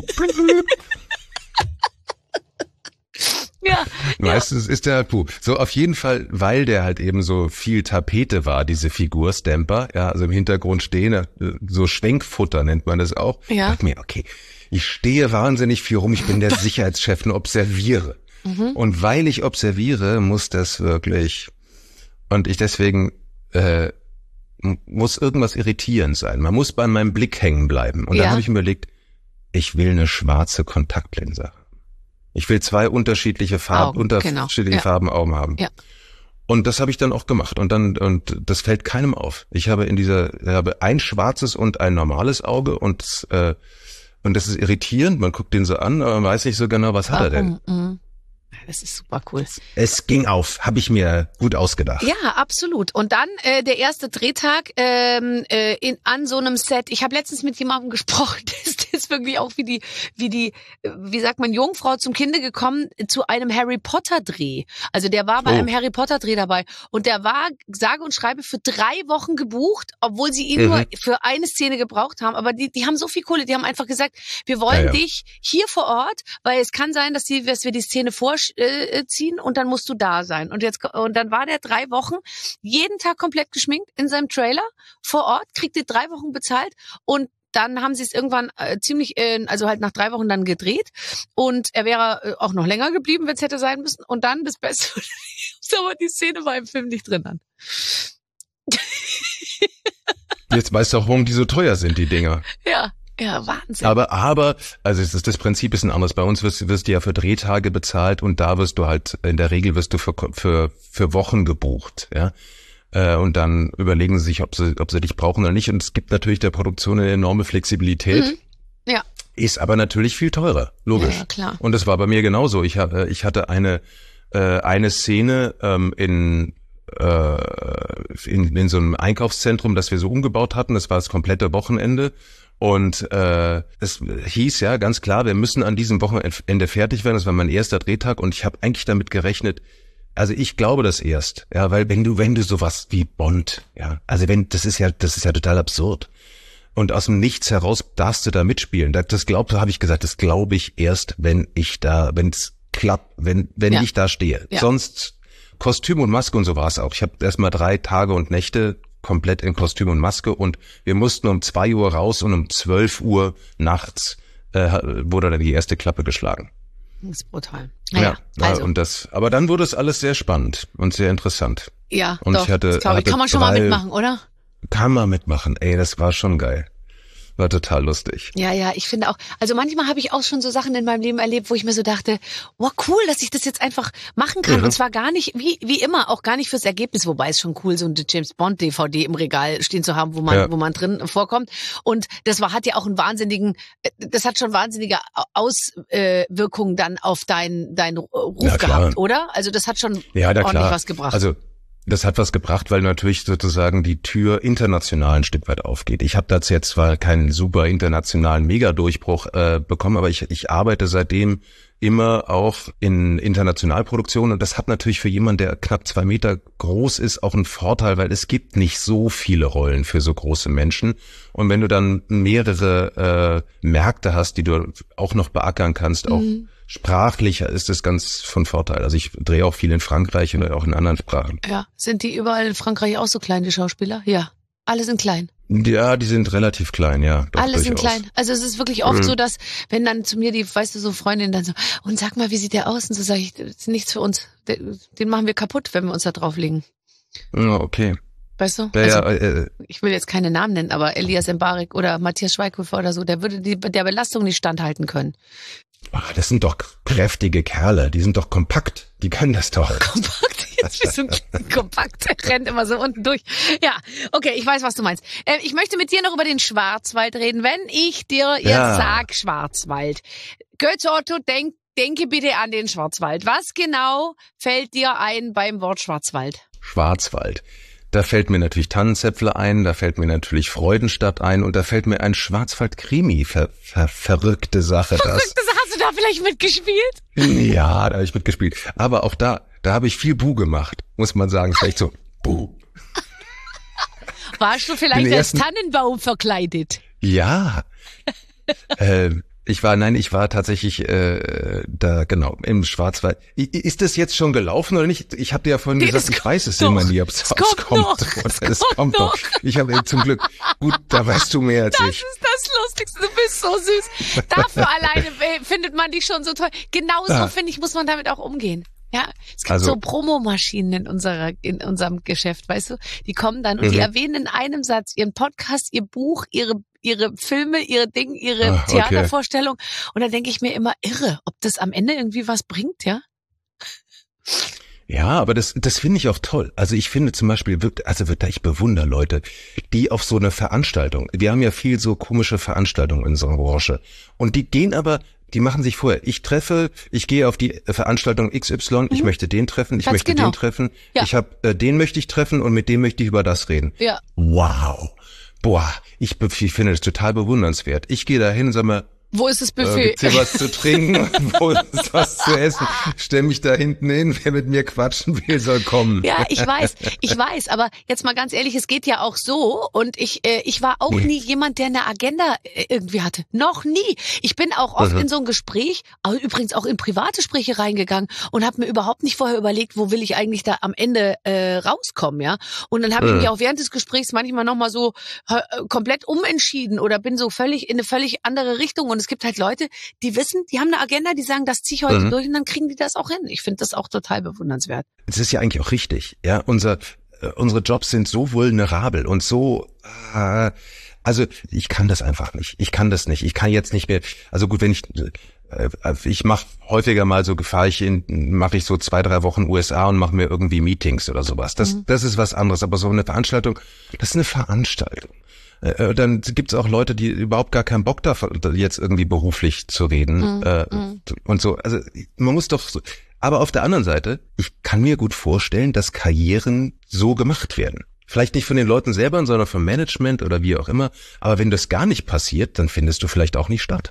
Ja, meistens ja. ist der halt puh. So auf jeden Fall, weil der halt eben so viel Tapete war, diese Figur Stamper, ja, also im Hintergrund stehen, so Schwenkfutter nennt man das auch. Ja. Ich dachte mir, okay, ich stehe wahnsinnig viel rum, ich bin der Sicherheitschef und observiere. Mhm. Und weil ich observiere, muss das wirklich, und ich deswegen, äh, muss irgendwas irritierend sein. Man muss bei meinem Blick hängen bleiben. Und ja. dann habe ich mir überlegt, ich will eine schwarze Kontaktlinse. Ich will zwei unterschiedliche Farben, Augen, unterschiedliche genau. ja. Farben Augen haben. Ja. Und das habe ich dann auch gemacht. Und dann, und das fällt keinem auf. Ich habe in dieser, ich habe ein schwarzes und ein normales Auge und, äh, und das ist irritierend. Man guckt den so an, aber man weiß nicht so genau, was hat er denn? Mhm. Das ist super cool. Es ging auf, habe ich mir gut ausgedacht. Ja, absolut. Und dann äh, der erste Drehtag ähm, äh, in an so einem Set. Ich habe letztens mit jemandem gesprochen, das ist wirklich auch wie die, wie die, wie sagt man, Jungfrau zum Kinde gekommen zu einem Harry Potter Dreh. Also der war bei oh. einem Harry Potter Dreh dabei und der war sage und schreibe für drei Wochen gebucht, obwohl sie ihn mhm. nur für eine Szene gebraucht haben. Aber die, die haben so viel Kohle, die haben einfach gesagt, wir wollen ja, ja. dich hier vor Ort, weil es kann sein, dass, die, dass wir die Szene vorstellen ziehen und dann musst du da sein. Und jetzt und dann war der drei Wochen jeden Tag komplett geschminkt in seinem Trailer vor Ort, kriegte drei Wochen bezahlt und dann haben sie es irgendwann äh, ziemlich, äh, also halt nach drei Wochen dann gedreht und er wäre äh, auch noch länger geblieben, wenn es hätte sein müssen. Und dann das Beste, aber die Szene war im Film nicht drin dann. Jetzt weißt du auch, warum die so teuer sind, die Dinger. Ja. Ja, Wahnsinn. Aber, aber, also es ist, das Prinzip ist ein anderes. Bei uns wirst, wirst du ja für Drehtage bezahlt und da wirst du halt, in der Regel wirst du für, für, für Wochen gebucht, ja. Und dann überlegen sie sich, ob sie, ob sie dich brauchen oder nicht. Und es gibt natürlich der Produktion eine enorme Flexibilität. Mhm. Ja. Ist aber natürlich viel teurer, logisch. Ja, klar. Und das war bei mir genauso. Ich habe, ich hatte eine, äh, eine Szene, ähm, in, äh, in, in so einem Einkaufszentrum, das wir so umgebaut hatten. Das war das komplette Wochenende. Und äh, es hieß ja ganz klar, wir müssen an diesem Wochenende fertig werden. Das war mein erster Drehtag und ich habe eigentlich damit gerechnet, also ich glaube das erst, ja, weil wenn du wenn du sowas wie Bond, ja, also wenn das ist ja das ist ja total absurd und aus dem Nichts heraus darfst du da mitspielen. Das, das glaub, habe ich gesagt, das glaube ich erst, wenn ich da, wenn es klappt, wenn wenn ja. ich da stehe. Ja. Sonst Kostüm und Maske und so war es auch. Ich habe erst mal drei Tage und Nächte komplett in Kostüm und Maske und wir mussten um zwei Uhr raus und um zwölf Uhr nachts äh, wurde dann die erste Klappe geschlagen. Das ist brutal. Naja, ja, also. und das, aber dann wurde es alles sehr spannend und sehr interessant. Ja, und doch, ich hatte, das glaube ich. hatte Kann man schon drei, mal mitmachen, oder? Kann man mitmachen, ey, das war schon geil. War total lustig. Ja, ja, ich finde auch, also manchmal habe ich auch schon so Sachen in meinem Leben erlebt, wo ich mir so dachte, wow, cool, dass ich das jetzt einfach machen kann. Mhm. Und zwar gar nicht, wie wie immer, auch gar nicht fürs Ergebnis, wobei es schon cool, so eine James Bond D V D im Regal stehen zu haben, wo man ja. wo man drin vorkommt. Und das war hat ja auch einen wahnsinnigen, das hat schon wahnsinnige Auswirkungen dann auf deinen deinen Ruf ja, gehabt, oder? Also das hat schon ja, ordentlich klar. was gebracht. Also das hat was gebracht, weil natürlich sozusagen die Tür international ein Stück weit aufgeht. Ich habe dazu jetzt zwar keinen super internationalen Megadurchbruch äh, bekommen, aber ich, ich arbeite seitdem immer auch in Internationalproduktionen und das hat natürlich für jemanden, der knapp zwei Meter groß ist, auch einen Vorteil, weil es gibt nicht so viele Rollen für so große Menschen und wenn du dann mehrere äh, Märkte hast, die du auch noch beackern kannst, auch mhm. sprachlicher ist es ganz von Vorteil. Also ich drehe auch viel in Frankreich oder auch in anderen Sprachen. Ja, sind die überall in Frankreich auch so klein, die Schauspieler? Ja, alle sind klein. Ja, die sind relativ klein, ja. Doch, alle sind durchaus. klein. Also es ist wirklich oft mhm. so, dass wenn dann zu mir die, weißt du, so Freundin dann so, und sag mal, wie sieht der aus? Und so sage ich, das ist nichts für uns. Den machen wir kaputt, wenn wir uns da drauflegen. Ja, okay. Weißt du? Ja, Also, ja, äh, ich will jetzt keine Namen nennen, aber Elias Mbarek oder Matthias Schweighöfer oder so, der würde die, der Belastung nicht standhalten können. ach, das sind doch kräftige Kerle, die sind doch kompakt, die können das doch. Kompakt, jetzt bist du kompakt, der rennt immer so unten durch. Ja, okay, ich weiß, was du meinst. Äh, ich möchte mit dir noch über den Schwarzwald reden. Wenn ich dir jetzt Ja. sag Schwarzwald, Götz Otto, denk, denke bitte an den Schwarzwald. Was genau fällt dir ein beim Wort Schwarzwald? Schwarzwald. Da fällt mir natürlich Tannenzäpfle ein, da fällt mir natürlich Freudenstadt ein und da fällt mir ein Schwarzwald-Krimi. Ver, ver, verrückte Sache das. Verrückte Sache, hast du da vielleicht mitgespielt? Ja, da habe ich mitgespielt. Aber auch da, da habe ich viel Bu gemacht, muss man sagen. Vielleicht so, Bu. Warst du vielleicht Den als ersten- Tannenbaum verkleidet? Ja. ähm, ich war, nein, ich war tatsächlich äh, da, genau, im Schwarzwald. I- Ist das jetzt schon gelaufen oder nicht? Ich habe dir ja vorhin Nee, gesagt, das ich weiß es kommt immer noch. nie, ob es Es kommt noch. Es, Es kommt, kommt noch. noch. Ich habe zum Glück, gut, da weißt du mehr als Das ich. ist das Lustigste, du bist so süß. Dafür alleine äh, findet man dich schon so toll. Genauso, Ja. finde ich, muss man damit auch umgehen. Ja, es gibt Also- so Promomaschinen in unserer, in unserem Geschäft, weißt du? Die kommen dann und die Mhm. erwähnen in einem Satz ihren Podcast, ihr Buch, ihre, ihre Filme, ihre Dinge, ihre Ah, okay. Theatervorstellung. Und da denke ich mir immer, irre, ob das am Ende irgendwie was bringt, ja? Ja, aber das, das finde ich auch toll. Also ich finde zum Beispiel, wirkt- also wird ich bewundere Leute, die auf so eine Veranstaltung, wir haben ja viel so komische Veranstaltungen in unserer Branche und die gehen aber, die machen sich vorher, ich treffe, ich gehe auf die Veranstaltung X Y, ich möchte den treffen, ich Ganz möchte genau. den treffen, Ja. ich habe äh, den möchte ich treffen und mit dem möchte ich über das reden. Ja. Wow. Boah, ich, be- ich finde das total bewundernswert. Ich gehe da hin und sag mal, Wo ist das Äh, Buffet? gibt's hier was zu trinken? Wo ist was zu essen? Stell mich da hinten hin, wer mit mir quatschen will, soll kommen. Ja, ich weiß, ich weiß, aber jetzt mal ganz ehrlich, es geht ja auch so und ich äh, ich war auch Nee. nie jemand, der eine Agenda äh, irgendwie hatte. Noch nie. Ich bin auch oft Mhm. in so ein Gespräch, aber übrigens auch in private Gespräche reingegangen und habe mir überhaupt nicht vorher überlegt, wo will ich eigentlich da am Ende äh, rauskommen, ja? Und dann habe ich Mhm. mich auch während des Gesprächs manchmal noch mal so äh, komplett umentschieden oder bin so völlig in eine völlig andere Richtung und es gibt halt Leute, die wissen, die haben eine Agenda, die sagen, das ziehe ich heute Mhm. durch und dann kriegen die das auch hin. Ich finde das auch total bewundernswert. Es ist ja eigentlich auch richtig. Ja, unser, äh, unsere Jobs sind so vulnerabel und so, äh, also ich kann das einfach nicht. Ich kann das nicht. Ich kann jetzt nicht mehr, also gut, wenn ich, äh, ich mache häufiger mal so, fahre ich in, mache ich so zwei, drei Wochen U S A und mache mir irgendwie Meetings oder sowas. Das, Mhm. das ist was anderes. Aber so eine Veranstaltung, das ist eine Veranstaltung. Äh, Dann gibt's auch Leute, die überhaupt gar keinen Bock dafür, jetzt irgendwie beruflich zu reden Mhm. äh, Mhm. und so. Also man muss doch so. Aber auf der anderen Seite, ich kann mir gut vorstellen, dass Karrieren so gemacht werden. Vielleicht nicht von den Leuten selber, sondern vom Management oder wie auch immer. Aber wenn das gar nicht passiert, dann findest du vielleicht auch nicht statt.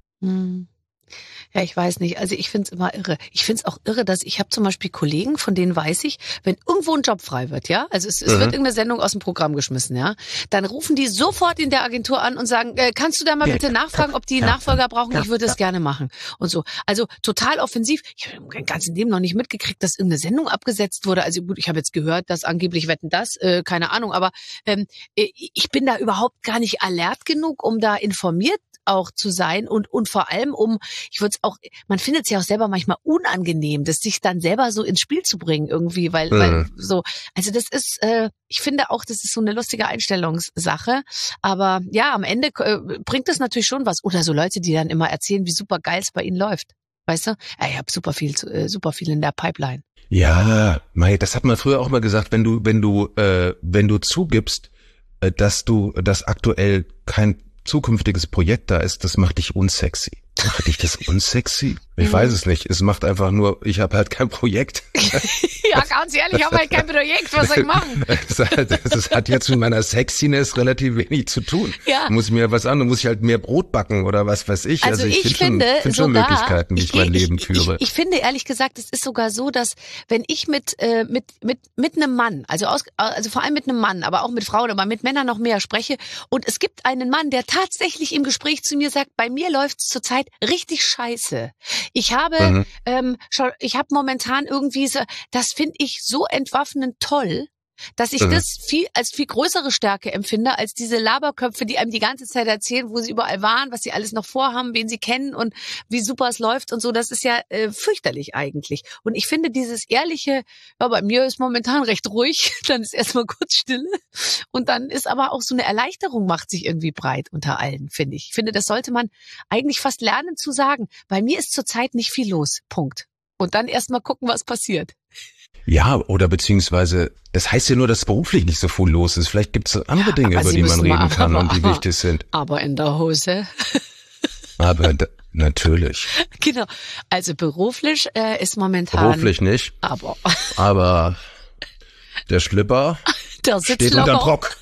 Hm. Ja, ich weiß nicht. Also ich find's immer irre. Ich find's auch irre, dass ich habe zum Beispiel Kollegen, von denen weiß ich, wenn irgendwo ein Job frei wird, ja, also es, es Mhm. wird irgendeine Sendung aus dem Programm geschmissen, ja, dann rufen die sofort in der Agentur an und sagen, äh, kannst du da mal Ja, bitte nachfragen, ob die ja, Nachfolger brauchen? ja, Ich würde es ja. gerne machen und so. Also total offensiv. Ich habe mein ganzes Leben noch nicht mitgekriegt, dass irgendeine Sendung abgesetzt wurde. Also gut, ich habe jetzt gehört, dass angeblich Wetten das, äh, keine Ahnung, aber ähm, äh, ich bin da überhaupt gar nicht alert genug, um da informiert auch zu sein und und vor allem um, ich würde es auch, man findet es ja auch selber manchmal unangenehm, das sich dann selber so ins Spiel zu bringen irgendwie, weil, Mhm. weil so, also das ist, äh, ich finde auch, das ist so eine lustige Einstellungssache, aber ja, am Ende äh, bringt es natürlich schon was oder so Leute, die dann immer erzählen, wie super geil es bei ihnen läuft, weißt du? Ja, ich habe super viel, zu- äh, super viel in der Pipeline. Ja, Mai, das hat man früher auch mal gesagt, wenn du, wenn du, äh, wenn du zugibst, äh, dass du, dass aktuell kein zukünftiges Projekt da ist, das macht dich unsexy. Macht dich das unsexy? Ich Mhm. weiß es nicht. Es macht einfach nur, ich habe halt kein Projekt. Ja, ganz ehrlich, ich habe halt kein Projekt, was soll ich machen? Das hat, das hat jetzt mit meiner Sexiness relativ wenig zu tun. Ja. Muss ich mir was anderes, muss ich halt mehr Brot backen oder was weiß ich. Also, ich, find finde schon, find schon sogar, Möglichkeiten, wie ich, mein Leben ich, führe. Ich, ich finde ehrlich gesagt, es ist sogar so, dass wenn ich mit äh, mit mit mit einem Mann, also aus, also vor allem mit einem Mann, aber auch mit Frauen, aber mit Männern noch mehr spreche und es gibt einen Mann, der tatsächlich im Gespräch zu mir sagt, bei mir läuft's zurzeit richtig scheiße. Ich habe Mhm. ähm, schon, ich habe momentan irgendwie so, das finde ich so entwaffnend toll. dass ich Mhm. das viel als viel größere Stärke empfinde, als diese Laberköpfe, die einem die ganze Zeit erzählen, wo sie überall waren, was sie alles noch vorhaben, wen sie kennen und wie super es läuft und so. Das ist ja äh, fürchterlich eigentlich. Und ich finde dieses ehrliche, ja, bei mir ist momentan recht ruhig, dann ist erstmal kurz Stille und dann ist aber auch so eine Erleichterung macht sich irgendwie breit unter allen, finde ich. Ich finde, das sollte man eigentlich fast lernen zu sagen. Bei mir ist zurzeit nicht viel los. Punkt. Und dann erstmal gucken, was passiert. Ja, oder beziehungsweise, das heißt ja nur, dass beruflich nicht so viel los ist. Vielleicht gibt es andere Ja, Dinge, aber über Sie die man müssen reden mal- kann und die aber- wichtig sind. Aber in der Hose. Aber da, natürlich. Genau. Also beruflich äh, ist momentan. Beruflich nicht, Aber aber der Schlipper der sitzt steht unterm locker. Rock.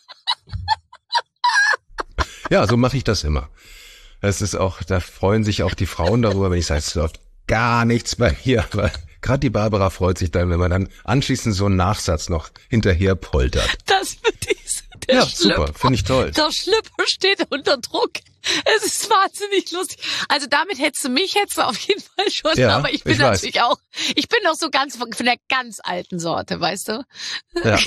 Ja, so mache ich das immer. Es ist auch, da freuen sich auch die Frauen darüber, wenn ich sage, es läuft gar nichts bei mir. Aber gerade die Barbara freut sich dann, wenn man dann anschließend so einen Nachsatz noch hinterher poltert. Das wird diese. Der Ja, Schlüpper, super, finde ich toll. Der Schlüpper steht unter Druck. Es ist wahnsinnig lustig. Also damit hättest du mich hättest du auf jeden Fall schon, Ja, aber ich bin ich weiß. natürlich auch, ich bin noch so ganz von von der ganz alten Sorte, weißt du? Ja.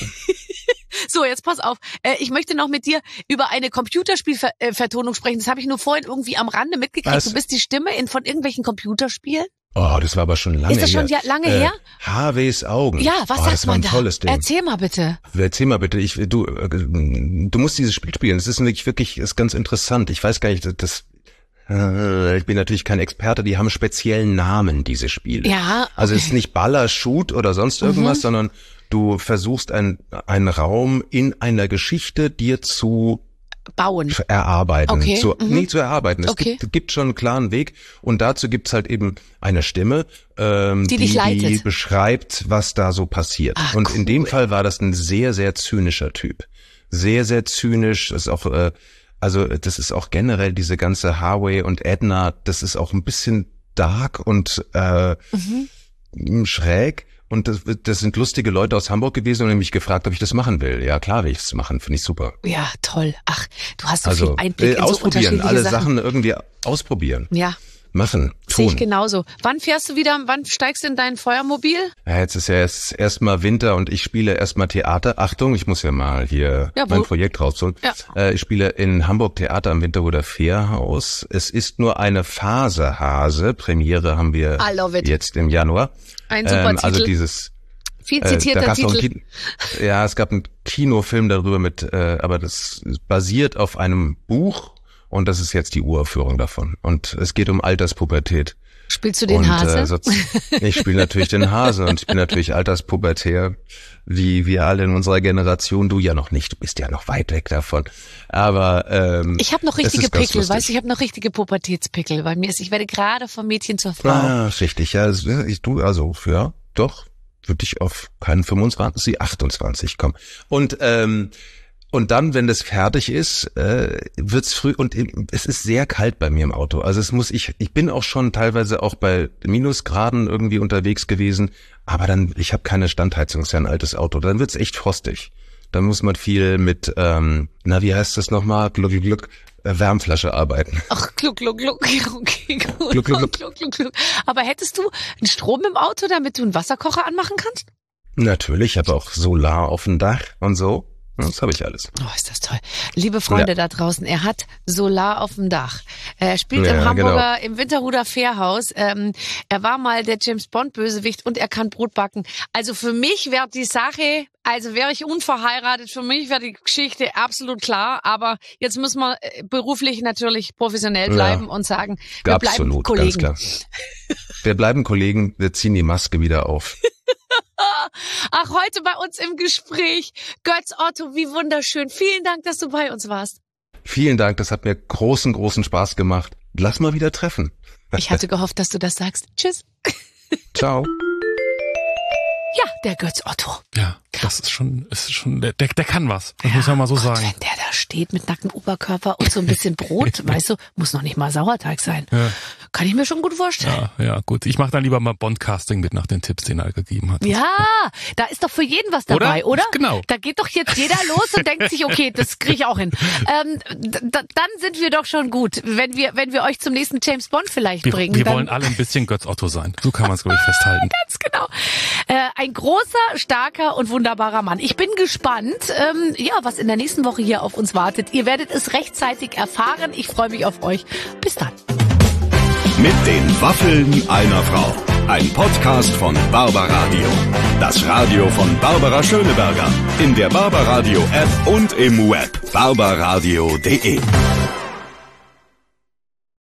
So, jetzt pass auf. Äh, ich möchte noch mit dir über eine Computerspielvertonung sprechen. Das habe ich nur vorhin irgendwie am Rande mitgekriegt. Was? Du bist die Stimme in von irgendwelchen Computerspielen? Oh, das war aber schon lange Ist das schon her. ja- lange äh, her? Harveys Augen. Ja, was oh, sagt das war man ein da? tolles Ding. Erzähl mal bitte. Erzähl mal bitte, ich, du, äh, du musst dieses Spiel spielen. Es ist wirklich, wirklich, ist ganz interessant. Ich weiß gar nicht, das, äh, ich bin natürlich kein Experte, die haben speziellen Namen, diese Spiele. Ja, okay. Also es ist nicht Baller, Shoot oder sonst irgendwas, Mhm. sondern du versuchst ein, einen Raum in einer Geschichte dir zu Bauen. erarbeiten. Okay, Zu, mhm. Nee, zu erarbeiten. Es Okay. gibt, gibt schon einen klaren Weg und dazu gibt's halt eben eine Stimme, ähm, Die die, dich leitet. die beschreibt, was da so passiert. Ach, und in dem cool. Fall war das ein sehr, sehr zynischer Typ. Sehr, sehr zynisch. Das ist auch, äh, also das ist auch generell diese ganze Harvey und Edna, das ist auch ein bisschen dark und äh, Mhm. schräg. Und das, das sind lustige Leute aus Hamburg gewesen und haben mich gefragt, ob ich das machen will. Ja, klar will ich es machen, finde ich super. Ja, toll. Ach, du hast so Also viel Einblick äh, in so ausprobieren, unterschiedliche alle Sachen. Sachen irgendwie ausprobieren, Ja, machen, sehe ich tun. genauso. Wann fährst du wieder, wann steigst du in dein Feuermobil? Ja, jetzt ist ja erst erstmal Winter und ich spiele erstmal Theater. Achtung, ich muss ja mal hier Ja, wo- mein Projekt rausholen. Ja. Äh, ich spiele in Hamburg Theater am Winterhuder Fährhaus. Es ist nur eine Phase Hase. Premiere haben wir I love it. jetzt im Januar. Ein super Ähm, also Titel. dieses Viel Äh, da zitierter gab's auch einen Titel. Kin- ja, es gab einen Kinofilm darüber mit, äh, aber das basiert auf einem Buch und das ist jetzt die Uraufführung davon. Und es geht um Alterspubertät. Spielst du den und, Hase? Äh, so, ich spiele natürlich den Hase und ich bin natürlich alterspubertär, wie wir alle in unserer Generation. Du ja noch nicht, du bist ja noch weit weg davon. Aber ähm, Ich habe noch es richtige ist ganz Pickel, lustig. weißt du, ich habe noch richtige Pubertätspickel bei mir. Ist, ich werde gerade vom Mädchen zur Frau. Ah, richtig, ja, es- ich, du, also, ja, doch, würde ich auf keinen fünfundzwanzig, achtundzwanzig kommen. Und, ähm, und dann, wenn das fertig ist, äh, wird's früh, und es ist sehr kalt bei mir im Auto. Also es muss, ich, ich bin auch schon teilweise auch bei Minusgraden irgendwie unterwegs gewesen, aber dann, ich habe keine Standheizung, ist ja ein altes Auto, dann wird's echt frostig. Dann muss man viel mit, ähm, na, wie heißt das nochmal? Glück, Glück, Glück, äh, Wärmflasche arbeiten. Ach, gluck, gluck, gluck. Okay, gut. Gluck, gluck, gluck. Gluck, gluck, gluck. Aber hättest du einen Strom im Auto, damit du einen Wasserkocher anmachen kannst? Natürlich, ich habe auch Solar auf dem Dach und so. Das habe ich alles. Oh, ist das toll. Liebe Freunde Ja. da draußen, er hat Solar auf dem Dach. Er spielt Ja, im Hamburger, genau. im Winterhuder Fährhaus. Ähm, er war mal der James Bond Bösewicht und er kann Brot backen. Also für mich wäre die Sache, also wäre ich unverheiratet, für mich wäre die Geschichte absolut klar. Aber jetzt müssen wir äh, beruflich natürlich professionell bleiben Ja. und sagen, wir bleiben Absolut, Kollegen. ganz klar. Wir bleiben Kollegen, wir ziehen die Maske wieder auf. Ach, heute bei uns im Gespräch. Götz Otto, wie wunderschön. Vielen Dank, dass du bei uns warst. Vielen Dank, das hat mir großen, großen Spaß gemacht. Lass mal wieder treffen. Ich hatte gehofft, dass du das sagst. Tschüss. Ciao. Ja, der Götz Otto. Ja, das ist schon, ist schon, der, der kann was. Das muss man mal so Gott, sagen. wenn der da steht mit nacktem Oberkörper und so ein bisschen Brot, weißt du, muss noch nicht mal Sauerteig sein. Ja. Kann ich mir schon gut vorstellen. Ja, ja, gut. Ich mache dann lieber mal Bond-Casting mit nach den Tipps, den er gegeben hat. Ja, da ist doch für jeden was dabei, oder? Oder? Genau. Da geht doch jetzt jeder los und denkt sich, okay, das kriege ich auch hin. Ähm, d- d- dann sind wir doch schon gut, wenn wir, wenn wir euch zum nächsten James Bond vielleicht Wir, bringen. wir dann wollen alle ein bisschen Götz Otto sein. So kann man es, glaube ich, festhalten. Ganz genau. Äh, ein großer, starker und wunderbarer Mann. Ich bin gespannt, ähm, ja, was in der nächsten Woche hier auf uns wartet. Ihr werdet es rechtzeitig erfahren. Ich freue mich auf euch. Bis dann. Mit den Waffeln einer Frau. Ein Podcast von Barbaradio. Das Radio von Barbara Schöneberger. In der Barbaradio App und im Web barbaradio punkt de.